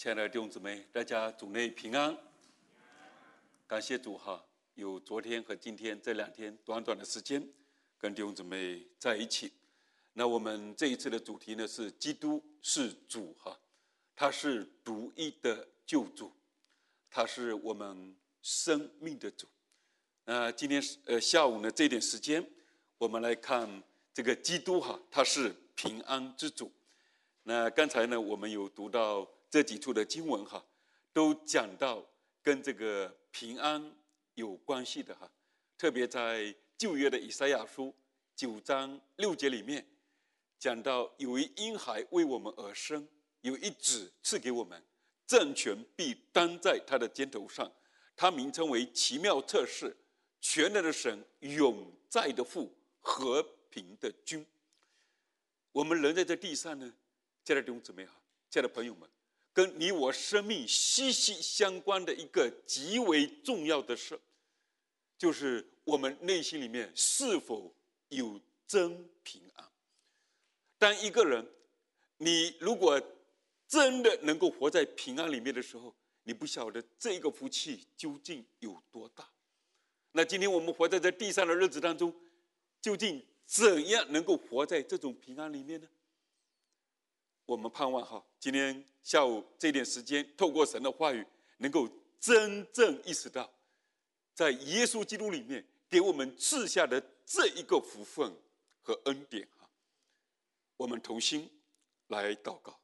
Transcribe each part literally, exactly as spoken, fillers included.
亲爱的弟兄姊妹，大家主内平安。感谢主哈，有昨天和今天这两天短短的时间跟弟兄姊妹在一起。那我们这一次的主题呢是基督是主哈，他是独一的救主，他是我们生命的主。那今天呃下午呢这点时间，我们来看这个基督哈，他是平安之主。那刚才呢我们有读到这几处的经文哈，都讲到跟这个平安有关系的哈。特别在旧约的以赛亚书九章六节里面讲到，有一婴孩为我们而生，有一子赐给我们，政权必担在他的肩头上，他名称为奇妙策士，全能的神，永在的父，和平的君。我们人在这地上呢，亲爱的弟兄姊妹哈，亲爱的朋友们，跟你我生命息息相关的一个极为重要的事，就是我们内心里面是否有真平安。当一个人，你如果真的能够活在平安里面的时候，你不晓得这个福气究竟有多大。那今天我们活在这地上的日子当中，究竟怎样能够活在这种平安里面呢？我们盼望哈，今天下午这点时间，透过神的话语，能够真正意识到，在耶稣基督里面给我们赐下的这一个福分和恩典哈。我们同心来祷告。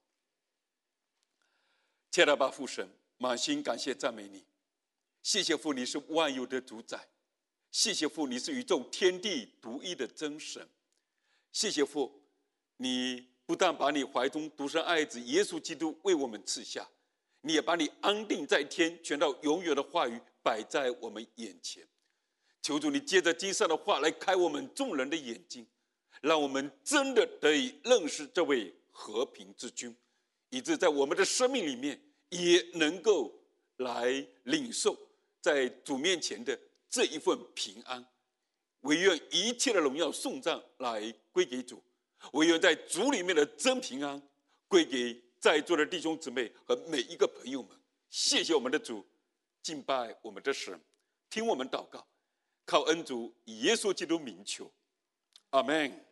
亲爱的爸父神，满心感谢赞美你，谢谢父，你是万有的主宰，谢谢父，你是宇宙天地独一的真神，谢谢父，你不但把你怀中独生爱子耶稣基督为我们赐下，你也把你安定在天全到永远的话语摆在我们眼前。求主你借着经上的话来开我们众人的眼睛，让我们真的得以认识这位和平之君，以致在我们的生命里面也能够来领受在主面前的这一份平安。唯愿一切的荣耀颂赞来归给主，唯愿在主里面的真平安归给在座的弟兄姊妹和每一个朋友们。谢谢我们的主，敬拜我们的神，听我们祷告，靠恩主以耶稣基督名求，阿们。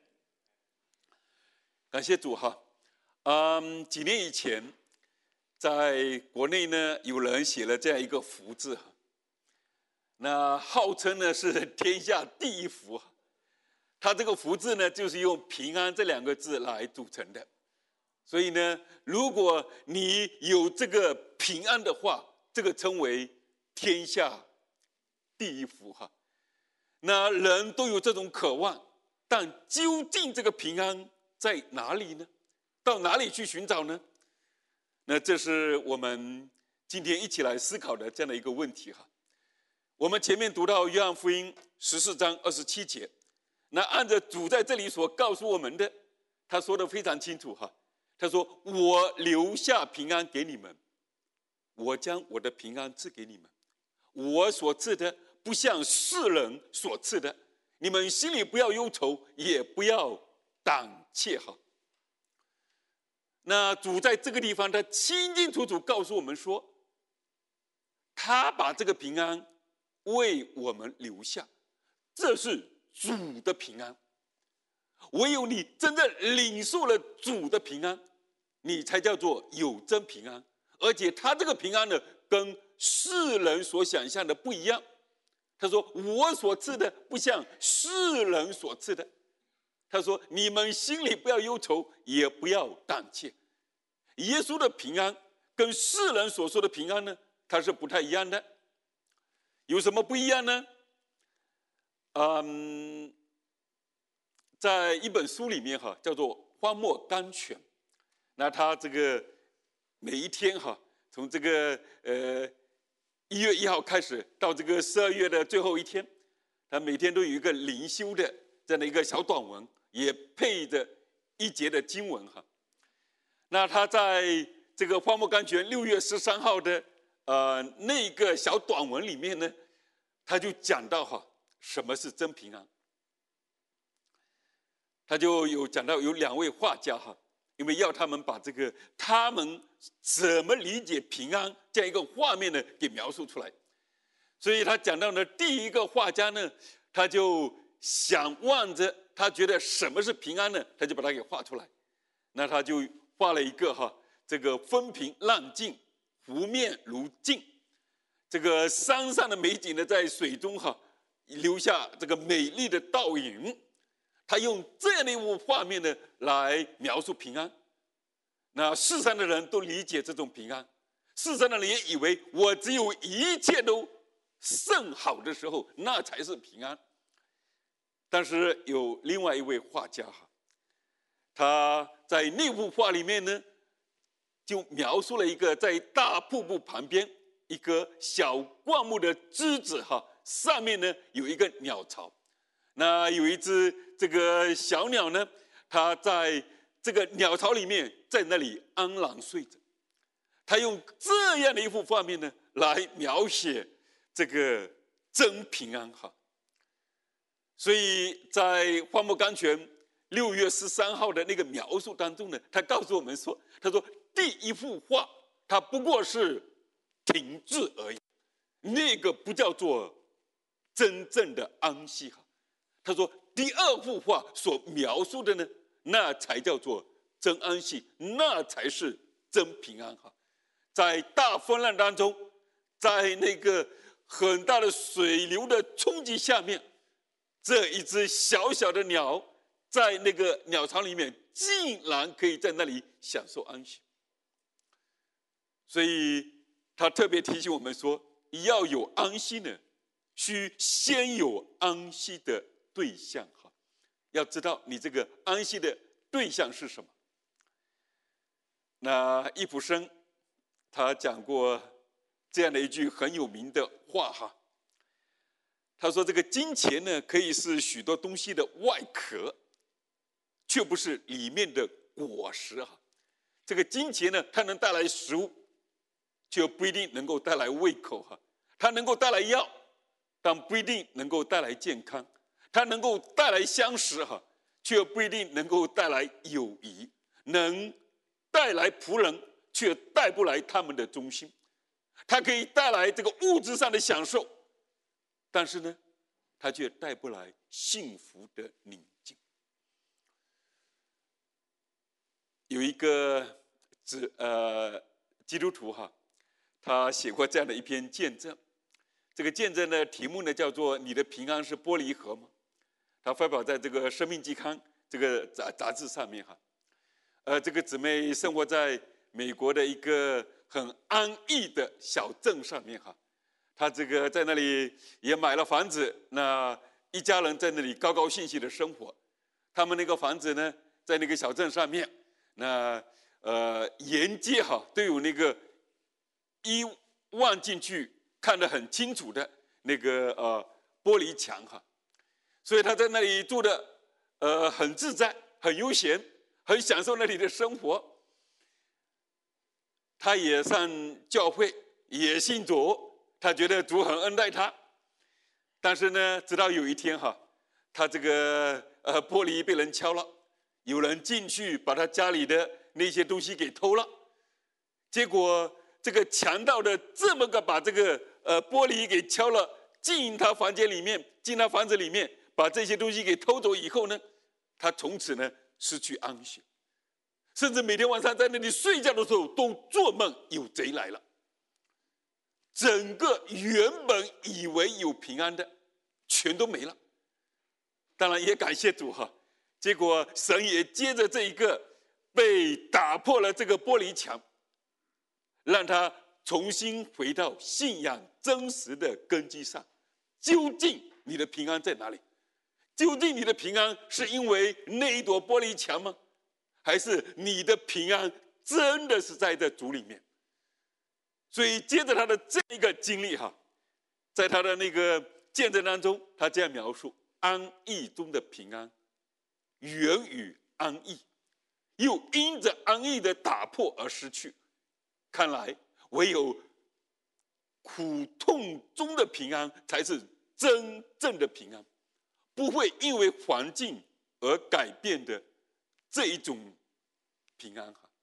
感谢主哈。嗯，几年以前在国内呢，有人写了这样一个福字哈，那号称呢是天下第一福。它这个福字呢，就是用平安这两个字来组成的。所以呢，如果你有这个平安的话，这个称为天下第一福哈。那人都有这种渴望，但究竟这个平安在哪里呢？到哪里去寻找呢？那这是我们今天一起来思考的这样的一个问题哈。我们前面读到约翰福音十四章二十七节，那按着主在这里所告诉我们的，他说的非常清楚哈。他说：“我留下平安给你们，我将我的平安赐给你们，我所赐的不像世人所赐的，你们心里不要忧愁，也不要胆怯哈。”那主在这个地方，他清清楚楚告诉我们说，他把这个平安为我们留下，这是主的平安。唯有你真正领受了主的平安，你才叫做有真平安。而且他这个平安呢，跟世人所想象的不一样。他说：“我所赐的不像世人所赐的。”他说：“你们心里不要忧愁，也不要胆怯。”耶稣的平安跟世人所说的平安呢，它是不太一样的。有什么不一样呢？嗯，在一本书里面哈，叫做《荒漠甘泉》。那他这个每一天哈，从这个呃一月一号开始到这个十二月的最后一天，他每天都有一个灵修的这样的一个小短文，也配着一节的经文哈。那他在这个荒漠甘泉六月十三号的呃那个小短文里面呢，他就讲到哈，什么是真平安。他就有讲到有两位画家哈， 因为要他们把这个他们怎么理解平安这样一个画面呢给描述出来。所以他讲到呢，第一个画家呢，他就想望着他觉得什么是平安呢，他就把它给画出来。那他就画了一个哈，这个风平浪静，湖面如镜，这个山上的美景呢，在水中哈留下这个美丽的倒影。他用这样的一幅画面呢来描述平安。那世上的人都理解这种平安，世上的人也以为我只有一切都甚好的时候，那才是平安。但是有另外一位画家哈，他在那幅画里面呢，就描述了一个在大瀑布旁边一个小灌木的枝子哈，上面呢有一个鸟巢。那有一只这个小鸟呢，它在这个鸟巢里面，在那里安然睡着。他用这样的一幅画面呢，来描写这个真平安哈。所以在花木甘泉六月十三号的那个描述当中呢，他告诉我们说，他说第一幅画它不过是停滞而已，那个不叫做真正的安息哈。他说第二幅画所描述的呢，那才叫做真安息，那才是真平安哈。在大风浪当中，在那个很大的水流的冲击下面，这一只小小的鸟在那个鸟巢里面，竟然可以在那里享受安息。所以他特别提醒我们说，要有安息呢，需先有安息的对象哈。要知道你这个安息的对象是什么。那易卜生他讲过这样的一句很有名的话哈，他说这个金钱呢，可以是许多东西的外壳，却不是里面的果实哈。这个金钱呢，它能带来食物，却不一定能够带来胃口哈。它能够带来药，但不一定能够带来健康。它能够带来相识哈，却不一定能够带来友谊。能带来仆人，却带不来他们的忠心。它可以带来这个物质上的享受，但是呢，它却带不来幸福的宁静。有一个呃基督徒哈，他写过这样的一篇见证。这个见证的题目呢叫做“你的平安是玻璃盒吗？”他发表在这个《生命季刊》这个杂杂志上面哈。呃，这个姊妹生活在美国的一个很安逸的小镇上面哈。他这个在那里也买了房子，那一家人在那里高高兴兴的生活。他们那个房子呢，在那个小镇上面，那呃沿街哈都有那个一望进去看得很清楚的那个呃玻璃墙哈，所以他在那里住的呃很自在，很悠闲，很享受那里的生活。他也上教会，也信主，他觉得主很恩待他。但是呢，直到有一天哈，他这个呃玻璃被人敲了，有人进去把他家里的那些东西给偷了，结果这个强盗的这么个把这个呃玻璃给敲了，进他房间里面，进他房子里面，把这些东西给偷走以后呢，他从此呢失去安息，甚至每天晚上在那里睡觉的时候都做梦有贼来了。整个原本以为有平安的，全都没了。当然也感谢主哈，结果神也接着这一个被打破了这个玻璃墙，让他重新回到信仰真实的根基上。究竟你的平安在哪里？究竟你的平安是因为那一朵玻璃墙吗？还是你的平安真的是在这主里面？所以接着他的这一个经历哈，在他的那个见证当中，他这样描述：安逸中的平安，源于安逸，又因着安逸的打破而失去。看来唯有苦痛中的平安才是真正的平安，不会因为环境而改变的这一种平安哈。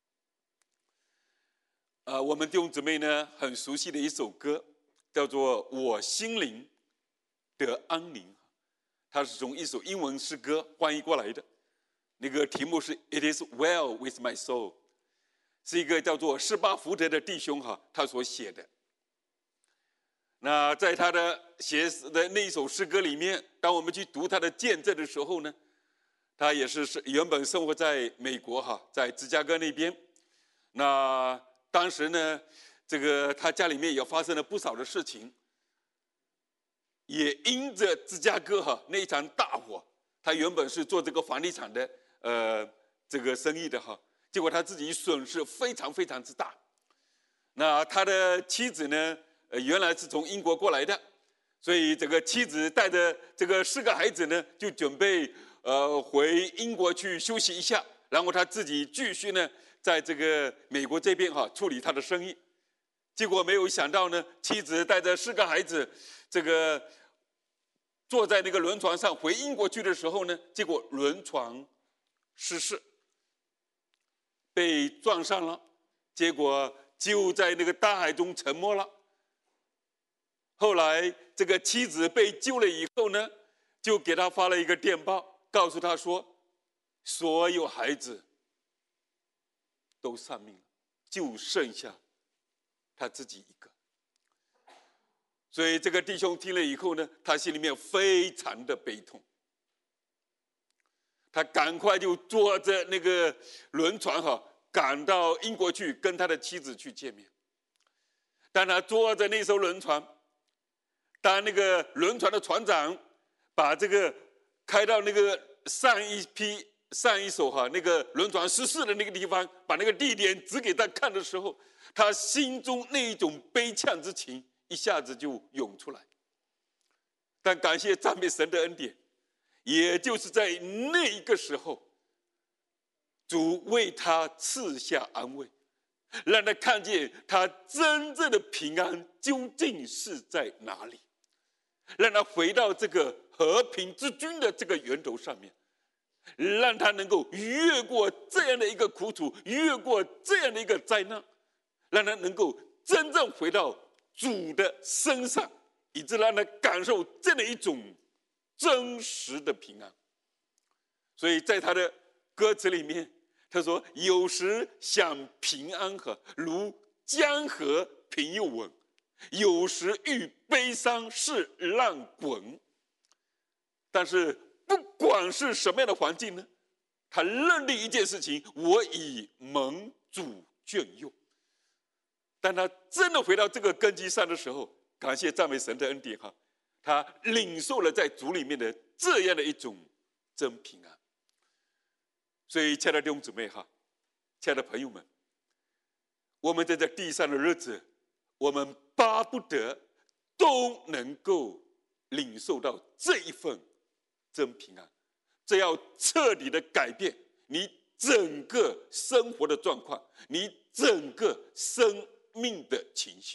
呃，我们弟兄姊妹呢很熟悉的一首歌，叫做《我心灵得安宁》，它是从一首英文诗歌翻译过来的。那个题目是 "It is well with my soul"， 是一个叫做施巴福德的弟兄哈，他所写的。那在他的写的那一首诗歌里面，当我们去读他的见证的时候呢，他也是原本生活在美国哈，在芝加哥那边。那当时呢，这个他家里面也发生了不少的事情，也因着芝加哥哈那一场大火，他原本是做这个房地产的。呃，这个生意的哈，结果他自己损失非常非常之大。那他的妻子呢，呃，原来是从英国过来的，所以这个妻子带着这个四个孩子呢，就准备呃回英国去休息一下，然后他自己继续呢，在这个美国这边哈处理他的生意。结果没有想到呢，妻子带着四个孩子，这个坐在那个轮船上回英国去的时候呢，结果轮船失事，被撞上了，结果就在那个大海中沉没了。后来这个妻子被救了以后呢，就给他发了一个电报，告诉他说，所有孩子都丧命了，就剩下他自己一个。所以这个弟兄听了以后呢，他心里面非常的悲痛。他赶快就坐着那个轮船哈，赶到英国去跟他的妻子去见面。当他坐着那艘轮船，当那个轮船的船长把这个开到那个上一批上一艘哈那个轮船失事的那个地方，把那个地点指给他看的时候，他心中那一种悲怆之情一下子就涌出来。但感谢赞美神的恩典，也就是在那一个时候，主为他赐下安慰，让他看见他真正的平安究竟是在哪里，让他回到这个和平之君的这个源头上面，让他能够越过这样的一个苦楚，越过这样的一个灾难，让他能够真正回到主的身上，以致让他感受这样的一种真实的平安。所以在他的歌词里面，他说，有时想平安河如江河平又稳，有时遇悲伤是浪滚。但是不管是什么样的环境呢，他认定一件事情，我已蒙主眷佑。当他真的回到这个根基上的时候，感谢赞美神的恩典哈，他领受了在主里面的这样的一种真平安。所以亲爱的弟兄姊妹哈，亲爱的朋友们，我们在这地上的日子，我们巴不得都能够领受到这一份真平安，这要彻底的改变你整个生活的状况，你整个生命的情形。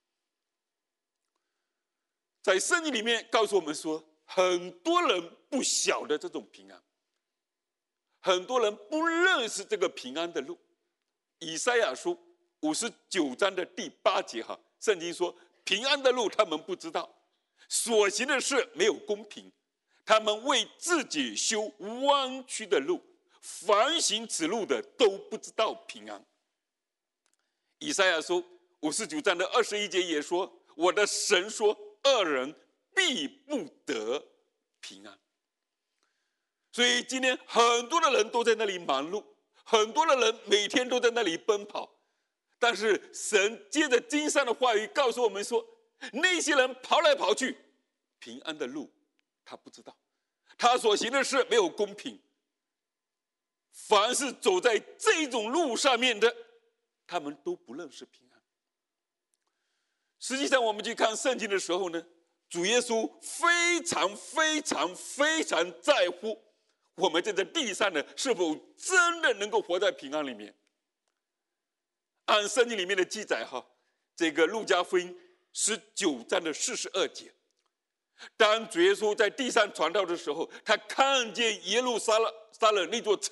在圣经里面告诉我们说，很多人不晓得这种平安，很多人不认识这个平安的路。以赛亚书五十九章的第八节哈，圣经说，平安的路他们不知道，所行的事没有公平，他们为自己修弯曲的路，凡行此路的都不知道平安。以赛亚书五十九章的二十一节也说，我的神说，恶人必不得平安。所以今天很多的人都在那里忙碌，很多的人每天都在那里奔跑，但是神借着经上的话语告诉我们说，那些人跑来跑去，平安的路他不知道，他所行的事没有公平，凡是走在这种路上面的，他们都不认识平安。实际上我们去看圣经的时候呢，主耶稣非常非常非常在乎我们在这地上呢是否真的能够活在平安里面。按圣经里面的记载哈，这个路加福音十九章的四十二节，当主耶稣在地上传道的时候，他看见耶路撒冷撒冷那座城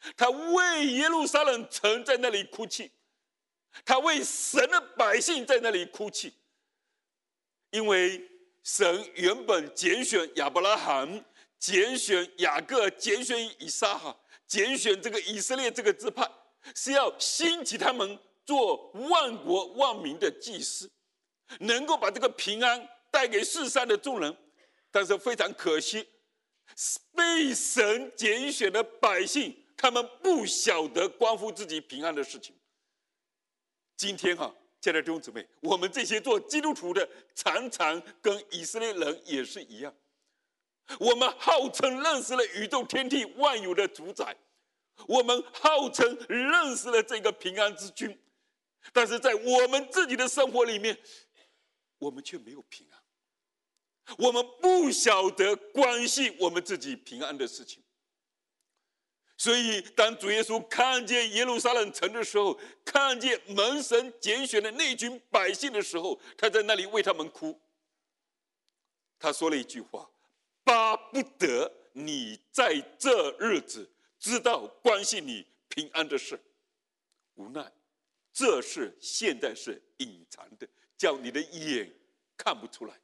他为耶路撒冷城在那里哭泣，他为神的百姓在那里哭泣，因为神原本拣选亚伯拉罕，拣选雅各，拣选以撒哈，拣选这个以色列这个支派，是要兴起他们做万国万民的祭司，能够把这个平安带给世上的众人。但是非常可惜，被神拣选的百姓，他们不晓得关乎自己平安的事情。今天哈、啊，亲爱的弟兄姊妹，我们这些做基督徒的，常常跟以色列人也是一样。我们号称认识了宇宙天地万有的主宰，我们号称认识了这个平安之君，但是在我们自己的生活里面，我们却没有平安。我们不晓得关系我们自己平安的事情。所以当主耶稣看见耶路撒冷城的时候，看见蒙神拣选的那群百姓的时候，他在那里为他们哭。他说了一句话：巴不得你在这日子知道关系你平安的事，无奈这事现在是隐藏的，叫你的眼看不出来。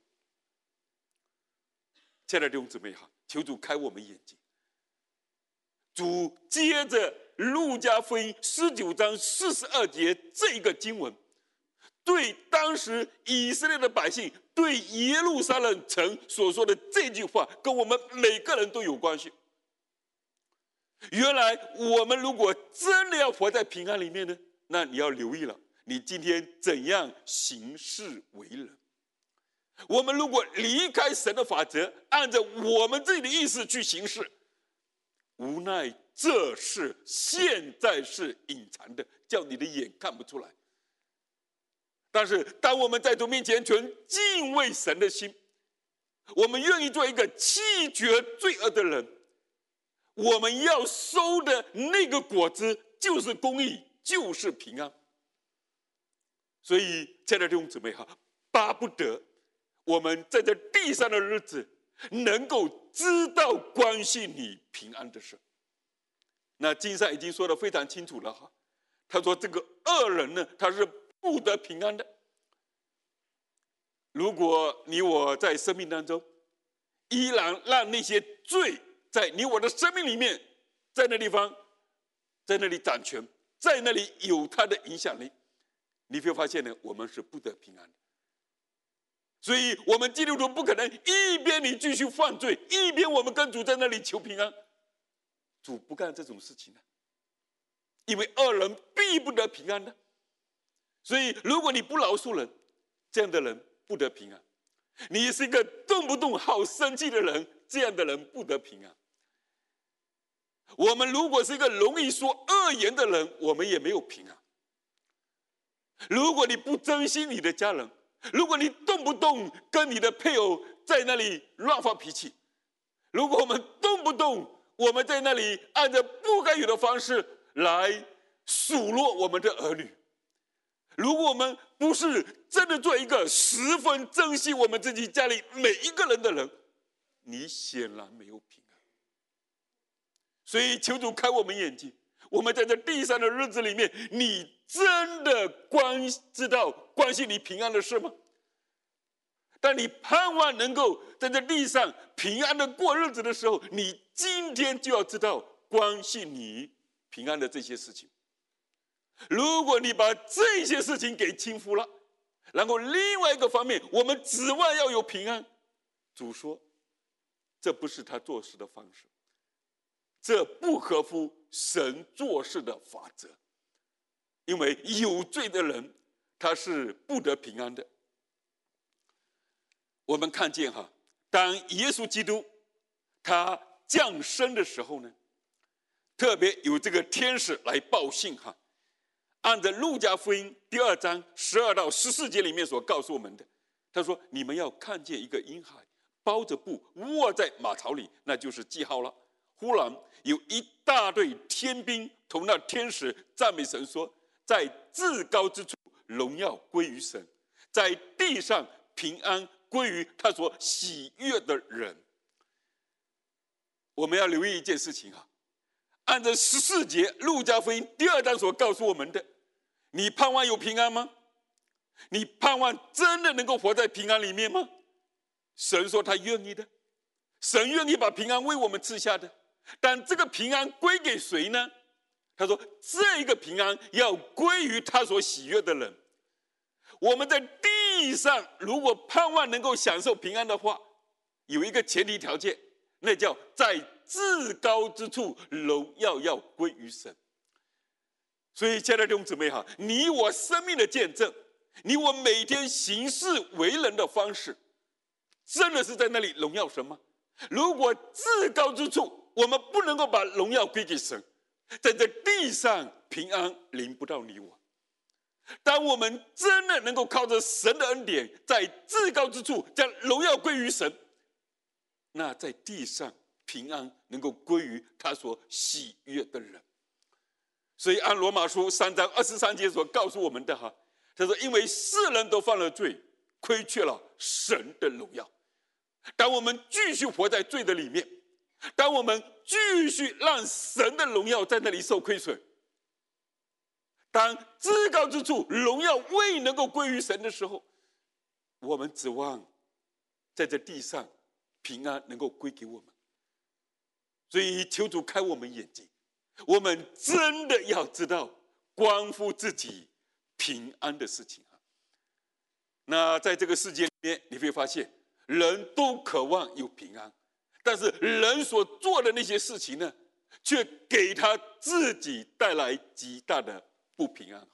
亲爱的弟兄姊妹哈，求主开我们眼睛。主接着路加福音十九章四十二节这个经文，对当时以色列的百姓，对耶路撒冷城所说的这句话，跟我们每个人都有关系。原来我们如果真的要活在平安里面呢，那你要留意了，你今天怎样行事为人。我们如果离开神的法则，按照我们自己的意思去行事，无奈这事现在是隐藏的，叫你的眼看不出来。但是当我们在主面前存敬畏神的心，我们愿意做一个弃绝罪恶的人，我们要收的那个果子就是公义，就是平安。所以亲爱的弟兄姊妹哈，巴不得我们在这地上的日子能够知道关系你平安的事。那经上已经说得非常清楚了哈，他说这个恶人呢，他是不得平安的。如果你我在生命当中依然让那些罪在你我的生命里面，在那地方在那里掌权，在那里有它的影响力，你会发现呢，我们是不得平安的。所以我们基督徒不可能一边你继续犯罪，一边我们跟主在那里求平安。主不干这种事情的，因为恶人必不得平安的。所以如果你不饶恕人，这样的人不得平安。你是一个动不动好生气的人，这样的人不得平安。我们如果是一个容易说恶言的人，我们也没有平安。如果你不珍惜你的家人，如果你动不动跟你的配偶在那里乱发脾气，如果我们动不动我们在那里按照不该有的方式来数落我们的儿女，如果我们不是真的做一个十分珍惜我们自己家里每一个人的人，你显然没有平安。所以求主开我们眼睛，我们在这地上的日子里面，你真的关知道关系你平安的事吗？当你盼望能够在这地上平安的过日子的时候，你今天就要知道关系你平安的这些事情。如果你把这些事情给轻忽了，然后另外一个方面我们指望要有平安，主说这不是他做事的方式，这不合乎神做事的法则。因为有罪的人他是不得平安的。我们看见哈，当耶稣基督他降生的时候呢，特别有这个天使来报信哈。按照路加福音第二章十二到十四节里面所告诉我们的，他说你们要看见一个婴孩包着布卧在马槽里，那就是记号了。忽然有一大队天兵同那天使赞美神说，在至高之处荣耀归于神，在地上平安归于他所喜悦的人。我们要留意一件事情啊， 按照十四节路加福音第二章所告诉我们的，你盼望有平安吗？你盼望真的能够活在平安里面吗？神说他愿意的，神愿意把平安为我们赐下的，但这个平安归给谁呢？他说这个平安要归于他所喜悦的人。我们在地上如果盼望能够享受平安的话，有一个前提条件，那叫在至高之处荣耀要归于神。所以亲爱的弟兄姊妹哈，你我生命的见证，你我每天行事为人的方式，真的是在那里荣耀神吗？如果至高之处我们不能够把荣耀归给神，在这地上平安临不到你我。当我们真的能够靠着神的恩典，在至高之处将荣耀归于神，那在地上平安能够归于他所喜悦的人。所以按罗马书三章二十三节所告诉我们的哈，他说因为世人都犯了罪，亏缺了神的荣耀。当我们继续活在罪的里面，当我们继续让神的荣耀在那里受亏损，当至高之处荣耀未能够归于神的时候，我们指望在这地上平安能够归给我们。所以求主开我们眼睛，我们真的要知道关乎自己平安的事情。那在这个世界里面，你会发现人都渴望有平安，但是人所做的那些事情呢，却给他自己带来极大的不平安。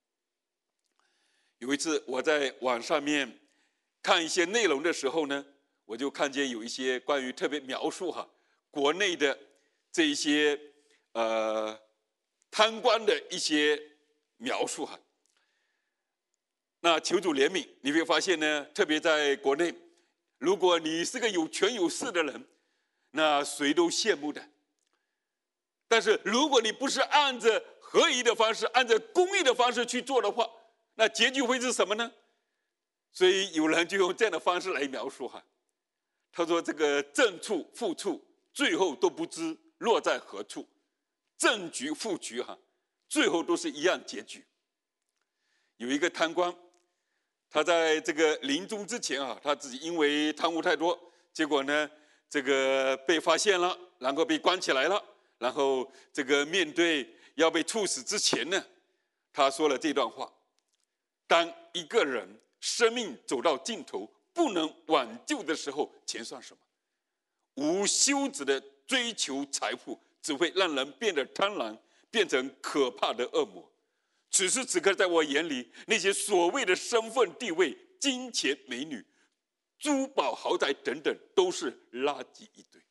有一次我在网上面看一些内容的时候呢，我就看见有一些关于特别描述哈国内的这一些呃贪官的一些描述哈。那求主怜悯，你会发现呢，特别在国内，如果你是个有权有势的人，那谁都羡慕的。但是如果你不是按着合宜的方式，按照公义的方式去做的话，那结局会是什么呢？所以有人就用这样的方式来描述哈，他说这个正处副处最后都不知落在何处，正局副局哈，最后都是一样结局。有一个贪官，他在这个临终之前啊，他自己因为贪污太多，结果呢这个被发现了，然后被关起来了，然后这个面对要被处死之前呢，他说了这段话：当一个人生命走到尽头，不能挽救的时候，钱算什么？无休止的追求财富，只会让人变得贪婪，变成可怕的恶魔。此时此刻，在我眼里，那些所谓的身份地位、金钱、美女、珠宝、豪宅等等，都是垃圾一堆。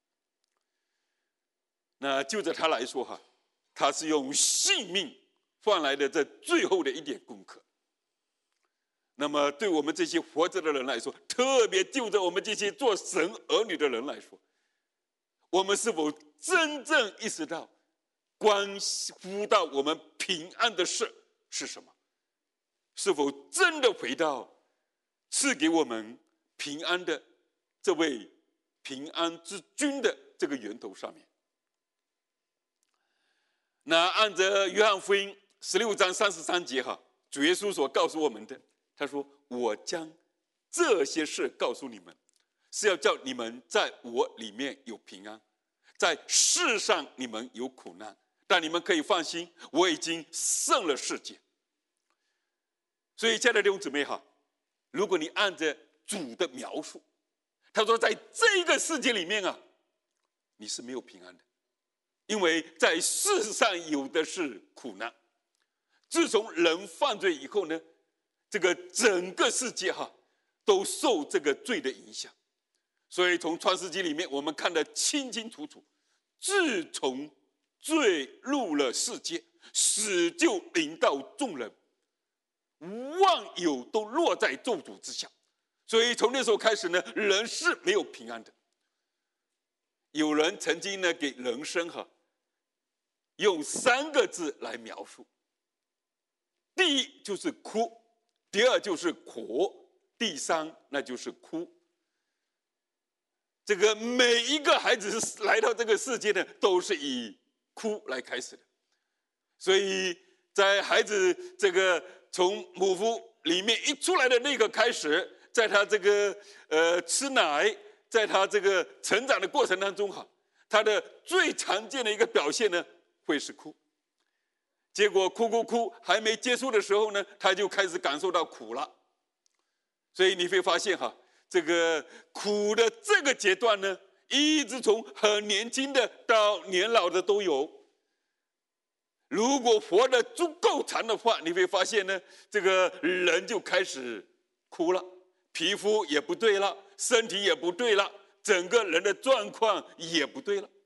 那就着他来说哈，他是用性命换来的这最后的一点功课。那么对我们这些活着的人来说，特别就着我们这些做神儿女的人来说，我们是否真正意识到关乎到我们平安的事是什么？是否真的回到赐给我们平安的这位平安之君的这个源头上面？那按着约翰福音十六章三十三节哈，主耶稣所告诉我们的，他说：“我将这些事告诉你们，是要叫你们在我里面有平安，在世上你们有苦难，但你们可以放心，我已经胜了世界。”所以亲爱的弟兄姊妹哈，如果你按着主的描述，他说在这个世界里面啊，你是没有平安的，因为在世上有的是苦难。自从人犯罪以后呢，这个整个世界哈都受这个罪的影响。所以从创世纪里面我们看得清清楚楚，自从罪入了世界，死就临到众人，万有都落在咒诅之下。所以从那时候开始呢，人是没有平安的。有人曾经呢给人生哈用三个字来描述，第一就是哭，第二就是苦，第三那就是哭。这个每一个孩子来到这个世界呢，都是以哭来开始的。所以在孩子这个从母腹里面一出来的那个开始，在他这个呃吃奶，在他这个成长的过程当中哈，他的最常见的一个表现呢，会是哭。结果哭哭哭还没结束的时候呢，他就开始感受到苦了。所以你会发现哈，这个苦的这个阶段呢，一直从很年轻的到年老的都有。如果活得足够长的话，你会发现呢，这个人就开始哭了，皮肤也不对了，身体也不对了，整个人的状况也不对了。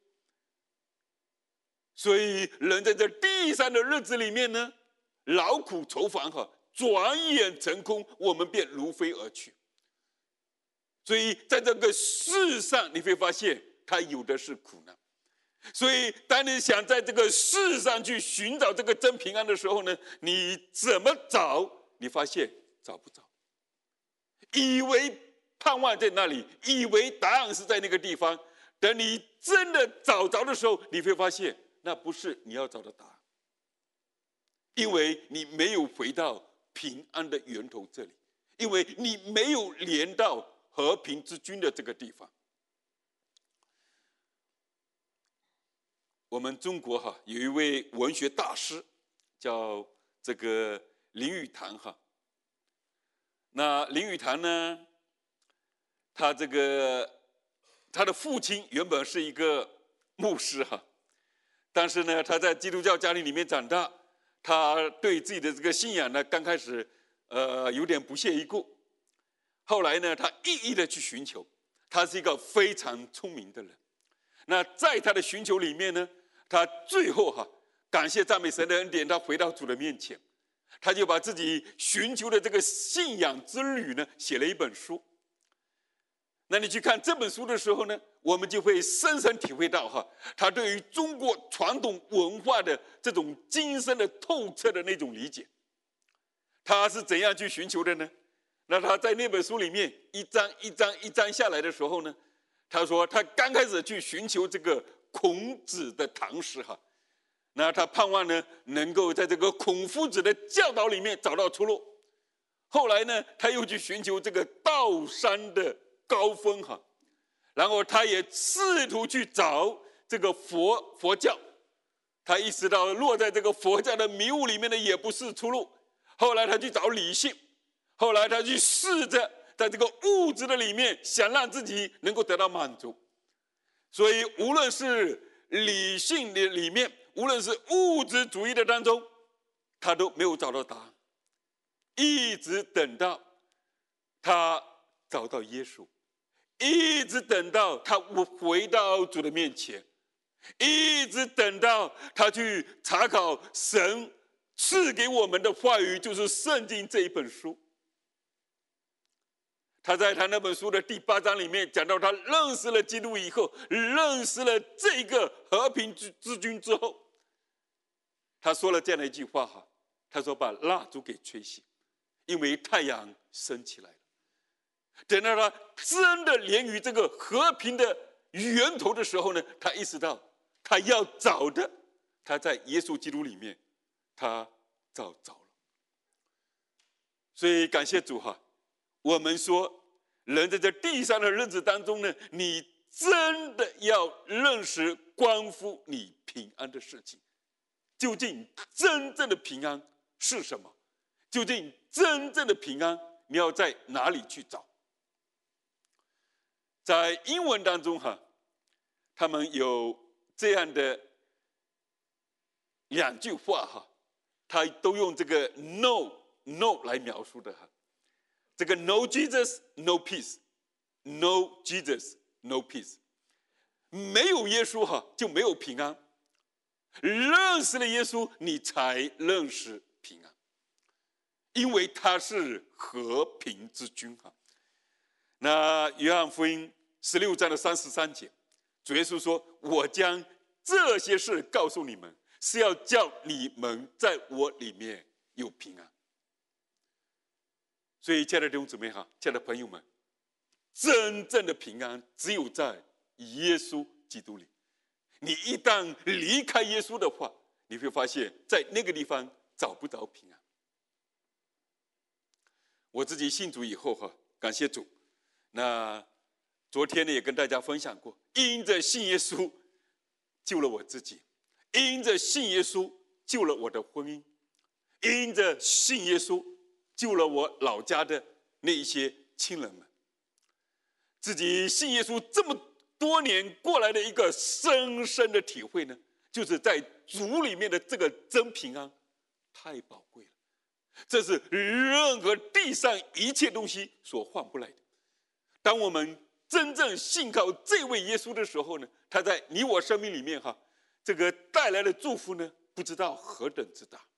所以人在这地上的日子里面呢，劳苦愁烦哈，转眼成空，我们便如飞而去。所以在这个世上，你会发现他有的是苦难。所以当你想在这个世上去寻找这个真平安的时候呢，你怎么找？你发现找不着。以为盼望在那里，以为答案是在那个地方，等你真的找着的时候，你会发现那不是你要找的答案，因为你没有回到平安的源头这里，因为你没有连到和平之君的这个地方。我们中国哈有一位文学大师，叫这个林语堂哈。那林语堂呢，他这个他的父亲原本是一个牧师哈，但是呢，他在基督教家庭里面长大，他对自己的这个信仰呢，刚开始呃有点不屑一顾，后来呢，他一一的去寻求，他是一个非常聪明的人。那在他的寻求里面呢，他最后哈感谢赞美神的恩典，他回到主的面前，他就把自己寻求的这个信仰之旅呢写了一本书。那你去看这本书的时候呢，我们就会深深体会到哈，他对于中国传统文化的这种精深的透彻的那种理解。他是怎样去寻求的呢？那他在那本书里面一章一章一章下来的时候呢，他说他刚开始去寻求这个孔子的唐诗哈，那他盼望呢能够在这个孔夫子的教导里面找到出路。后来呢，他又去寻求这个道山的高峰哈，然后他也试图去找这个佛佛教，他意识到落在这个佛教的迷雾里面的也不是出路。后来他去找理性，后来他去试着在这个物质的里面想让自己能够得到满足。所以无论是理性的里面，无论是物质主义的当中，他都没有找到答案，一直等到他找到耶稣，一直等到他回到主的面前，一直等到他去查考神赐给我们的话语，就是圣经这一本书。他在他那本书的第八章里面讲到，他认识了基督以后，认识了这个和平之君之后，他说了这样的一句话哈，他说把蜡烛给吹熄，因为太阳升起来了。等到他真的连于这个和平的源头的时候呢，他意识到他要找的，他在耶稣基督里面，他找着了。所以感谢主哈，我们说人在这地上的日子当中呢，你真的要认识关乎你平安的事情。究竟真正的平安是什么？究竟真正的平安你要在哪里去找？在英文当中哈，他们有这样的两句话哈，他都用这个 no no 来描述的哈。这个 no Jesus no peace， no Jesus no peace， 没有耶稣哈就没有平安，认识了耶稣你才认识平安，因为他是和平之君哈。那约翰福音十六章的三十三节，主耶稣说：“我将这些事告诉你们，是要叫你们在我里面有平安。”所以，亲爱的弟兄姊妹哈，亲爱的朋友们，真正的平安只有在耶稣基督里。 你一旦离开耶稣的话，你会发现在那个地方找不着平安。我自己信主以后哈，感谢主。那昨天呢也跟大家分享过，因着信耶稣救了我自己，因着信耶稣救了我的婚姻，因着信耶稣救了我老家的那一些亲人们。自己信耶稣这么多年过来的一个深深的体会呢，就是在主里面的这个真平安太宝贵了，这是任何地上一切东西所换不来的。当我们真正信靠这位耶稣的时候呢，他在你我生命里面哈，这个带来的祝福呢，不知道何等之大。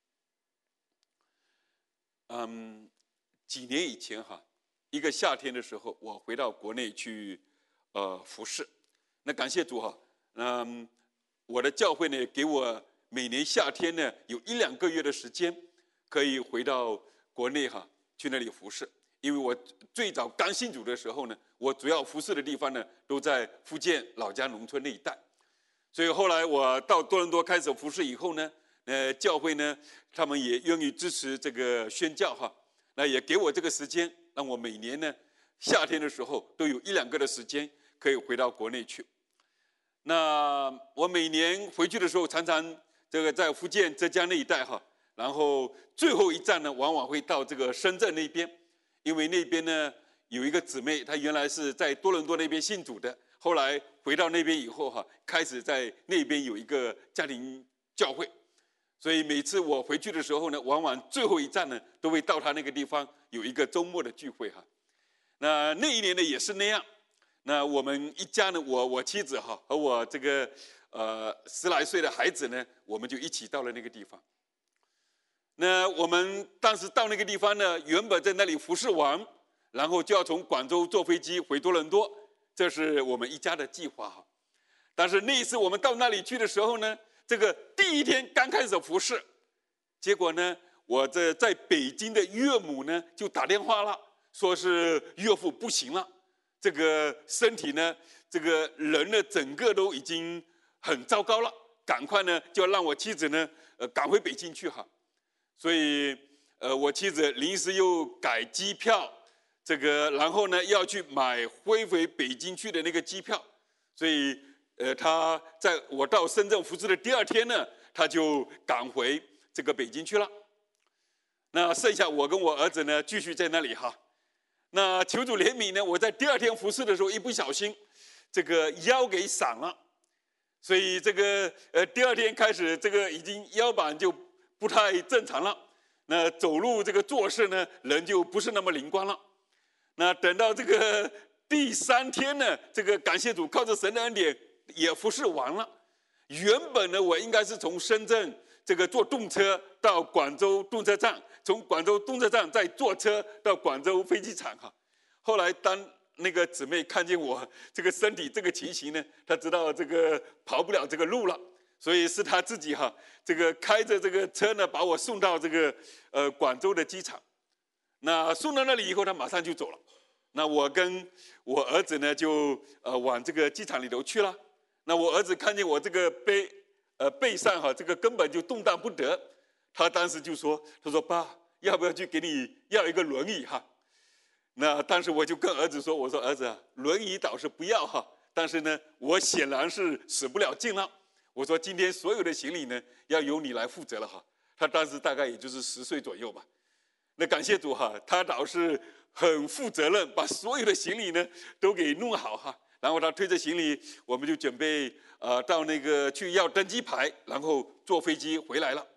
嗯，几年以前哈，一个夏天的时候，我回到国内去呃服侍。那感谢主哈，嗯，我的教会呢给我每年夏天呢有一两个月的时间，可以回到国内哈去那里服侍。因为我最早刚信主的时候呢，我主要服侍的地方呢都在福建老家农村那一带，所以后来我到多伦多开始服侍以后呢，呃，教会呢他们也愿意支持这个宣教哈，那也给我这个时间，让我每年呢夏天的时候都有一两个的时间可以回到国内去。那我每年回去的时候，常常这个在福建、浙江那一带哈，然后最后一站呢，往往会到这个深圳那边。因为那边呢有一个姊妹，她原来是在多伦多那边信主的，后来回到那边以后哈，开始在那边有一个家庭教会，所以每次我回去的时候呢，往往最后一站呢都会到她那个地方有一个周末的聚会哈。那那一年呢也是那样，那我们一家呢，我我妻子哈和我这个呃十来岁的孩子呢，我们就一起到了那个地方。那我们当时到那个地方呢，原本在那里服侍完，然后就要从广州坐飞机回多伦多，这是我们一家的计划哈。但是那一次我们到那里去的时候呢，这个第一天刚开始服侍，结果呢，我这在北京的岳母呢就打电话了，说是岳父不行了，这个身体呢，这个人呢整个都已经很糟糕了，赶快呢就要让我妻子呢呃赶回北京去哈。所以，呃，我妻子临时又改机票，这个，然后呢，要去买飞回北京去的那个机票，所以，呃，他在我到深圳服侍的第二天呢，他就赶回这个北京去了。那剩下我跟我儿子呢，继续在那里哈。那求主怜悯呢，我在第二天服侍的时候，一不小心，这个腰给闪了，所以这个，呃，第二天开始，这个已经腰板就不太正常了，那走路这个做事呢，人就不是那么灵光了。那等到这个第三天呢，这个感谢主，靠着神的恩典也服侍完了。原本呢，我应该是从深圳这个坐动车到广州动车站，从广州动车站再坐车到广州飞机场哈。后来当那个姊妹看见我这个身体这个情形呢，她知道这个跑不了这个路了。所以是他自己哈，这个开着这个车呢，把我送到这个呃广州的机场。那送到那里以后，他马上就走了。那我跟我儿子呢，就呃往这个机场里头去了。那我儿子看见我这个背呃背上哈，这个根本就动弹不得，他当时就说：“他说爸，要不要去给你要一个轮椅哈？”那当时我就跟儿子说：“我说儿子啊，轮椅倒是不要哈，但是呢，我显然是使不了劲了。”我说今天所有的行李呢，要由你来负责了哈。他当时大概也就是十岁左右吧。那感谢主哈，他倒是很负责任，把所有的行李呢都给弄好哈。然后他推着行李，我们就准备呃到那个去要登机牌，然后坐飞机回来了。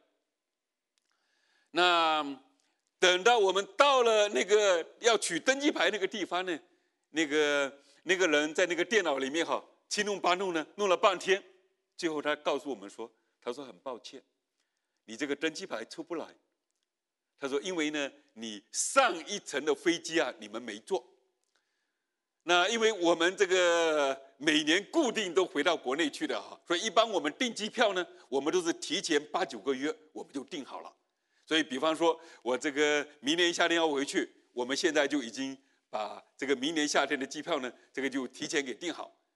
那等到我们到了那个要取登机牌那个地方呢，那个那个人在那个电脑里面哈七弄八弄呢，弄了半天。最后他告诉我们说，他说很抱歉，你这个登机牌出不来。他说因为呢，你上一层的飞机啊，你们没坐。那因为我们这个每年固定都回到国内去的哈，所以一般我们订机票呢，我们都是提前八九个月我们就订好了。所以比方说我这个明年夏天要回去，我们现在就已经把这个明年夏天的机票呢，这个就提前给订好。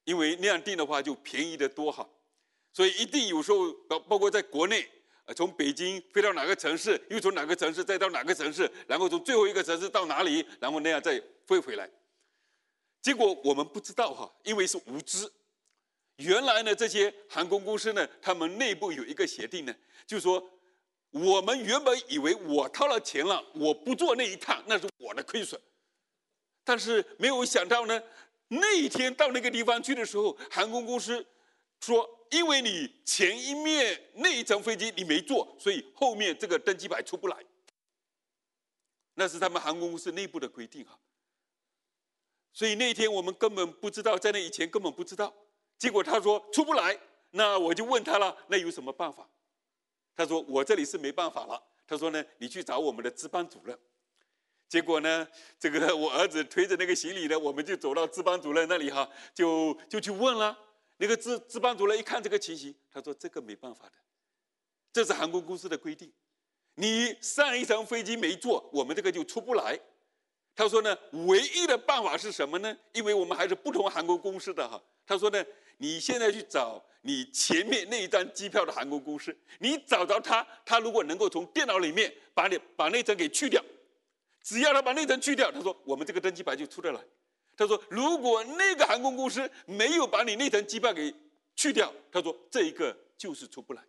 因为那样订的话就便宜得多哈。所以一定有时候包包括在国内，呃，从北京飞到哪个城市，又从哪个城市再到哪个城市，然后从最后一个城市到哪里，然后那样再飞回来。结果我们不知道哈，因为是无知。原来呢，这些航空公司呢，他们内部有一个协定呢，就是说，我们原本以为我掏了钱了，我不坐那一趟，那是我的亏损。但是没有想到呢，那一天到那个地方去的时候，航空公司说，因为你前一面那一层飞机你没坐，所以后面这个登机牌出不来。那是他们航空公司内部的规定哈。所以那天我们根本不知道，在那以前根本不知道。结果他说出不来，那我就问他了，那有什么办法？他说我这里是没办法了。他说呢，你去找我们的值班主任。结果呢，这个我儿子推着那个行李呢，我们就走到值班主任那里哈，就就去问了。那个值值班主任一看这个情形，他说这个没办法的，这是航空公司的规定，你上一层飞机没坐，我们这个就出不来。他说呢，唯一的办法是什么呢？因为我们还是不同航空公司的哈。他说呢，你现在去找你前面那一张机票的航空公司，你找着他，他如果能够从电脑里面把你把那层给去掉，只要他把那层去掉，他说我们这个登机牌就出得来。他说如果那个航空公司没有把你那层机票给去掉，他说这一个就是出不来。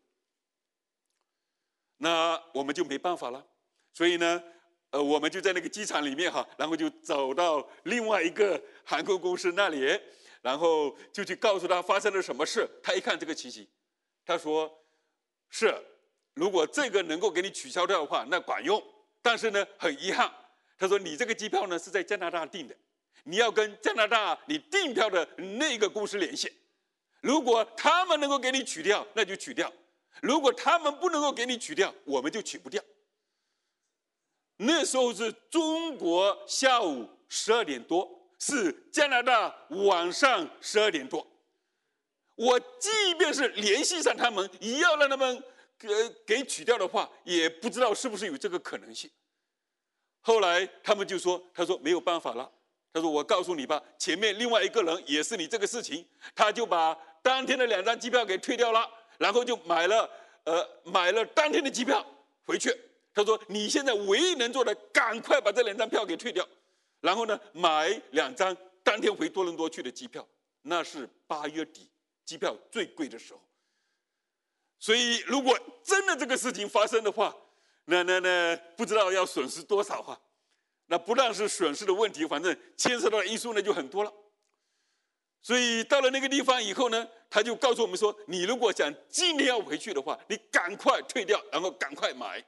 那我们就没办法了。所以呢，呃，我们就在那个机场里面哈，然后就走到另外一个航空公司那里，然后就去告诉他发生了什么事。他一看这个情形，他说是，如果这个能够给你取消掉的话，那管用。但是呢，很遗憾，他说你这个机票呢是在加拿大订的，你要跟加拿大你订票的那个公司联系。如果他们能够给你取掉，那就取掉；如果他们不能够给你取掉，我们就取不掉。那时候是中国下午十二点多，是加拿大晚上十二点多。我即便是联系上他们，也要让他们给给取掉的话，也不知道是不是有这个可能性。后来他们就说，他说没有办法了，他说我告诉你吧，前面另外一个人也是你这个事情，他就把当天的两张机票给退掉了，然后就买了呃买了当天的机票回去。他说你现在唯一能做的，赶快把这两张票给退掉，然后呢买两张当天回多伦多去的机票。那是八月底机票最贵的时候。所以如果真的这个事情发生的话，那那那不知道要损失多少哈。那不但是损失的问题，反正牵涉到的因素呢就很多了。所以到了那个地方以后呢，他就告诉我们说，你如果想今天要回去的话，你赶快退掉，然后赶快买。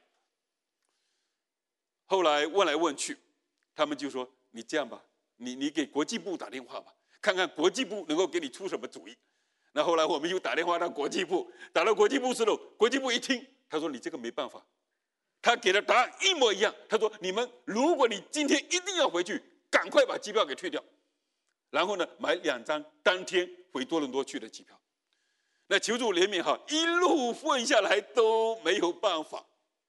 后来问来问去，他们就说你这样吧，你你给国际部打电话吧，看看国际部能够给你出什么主意。那后来我们又打电话到国际部，打到国际部时候，国际部一听，他说你这个没办法，他给的答案一模一样。他说你们如果你今天一定要回去，赶快把机票给退掉，然后呢买两张当天回多伦多去的机票。那求主怜悯哈，一路问下来都没有办法。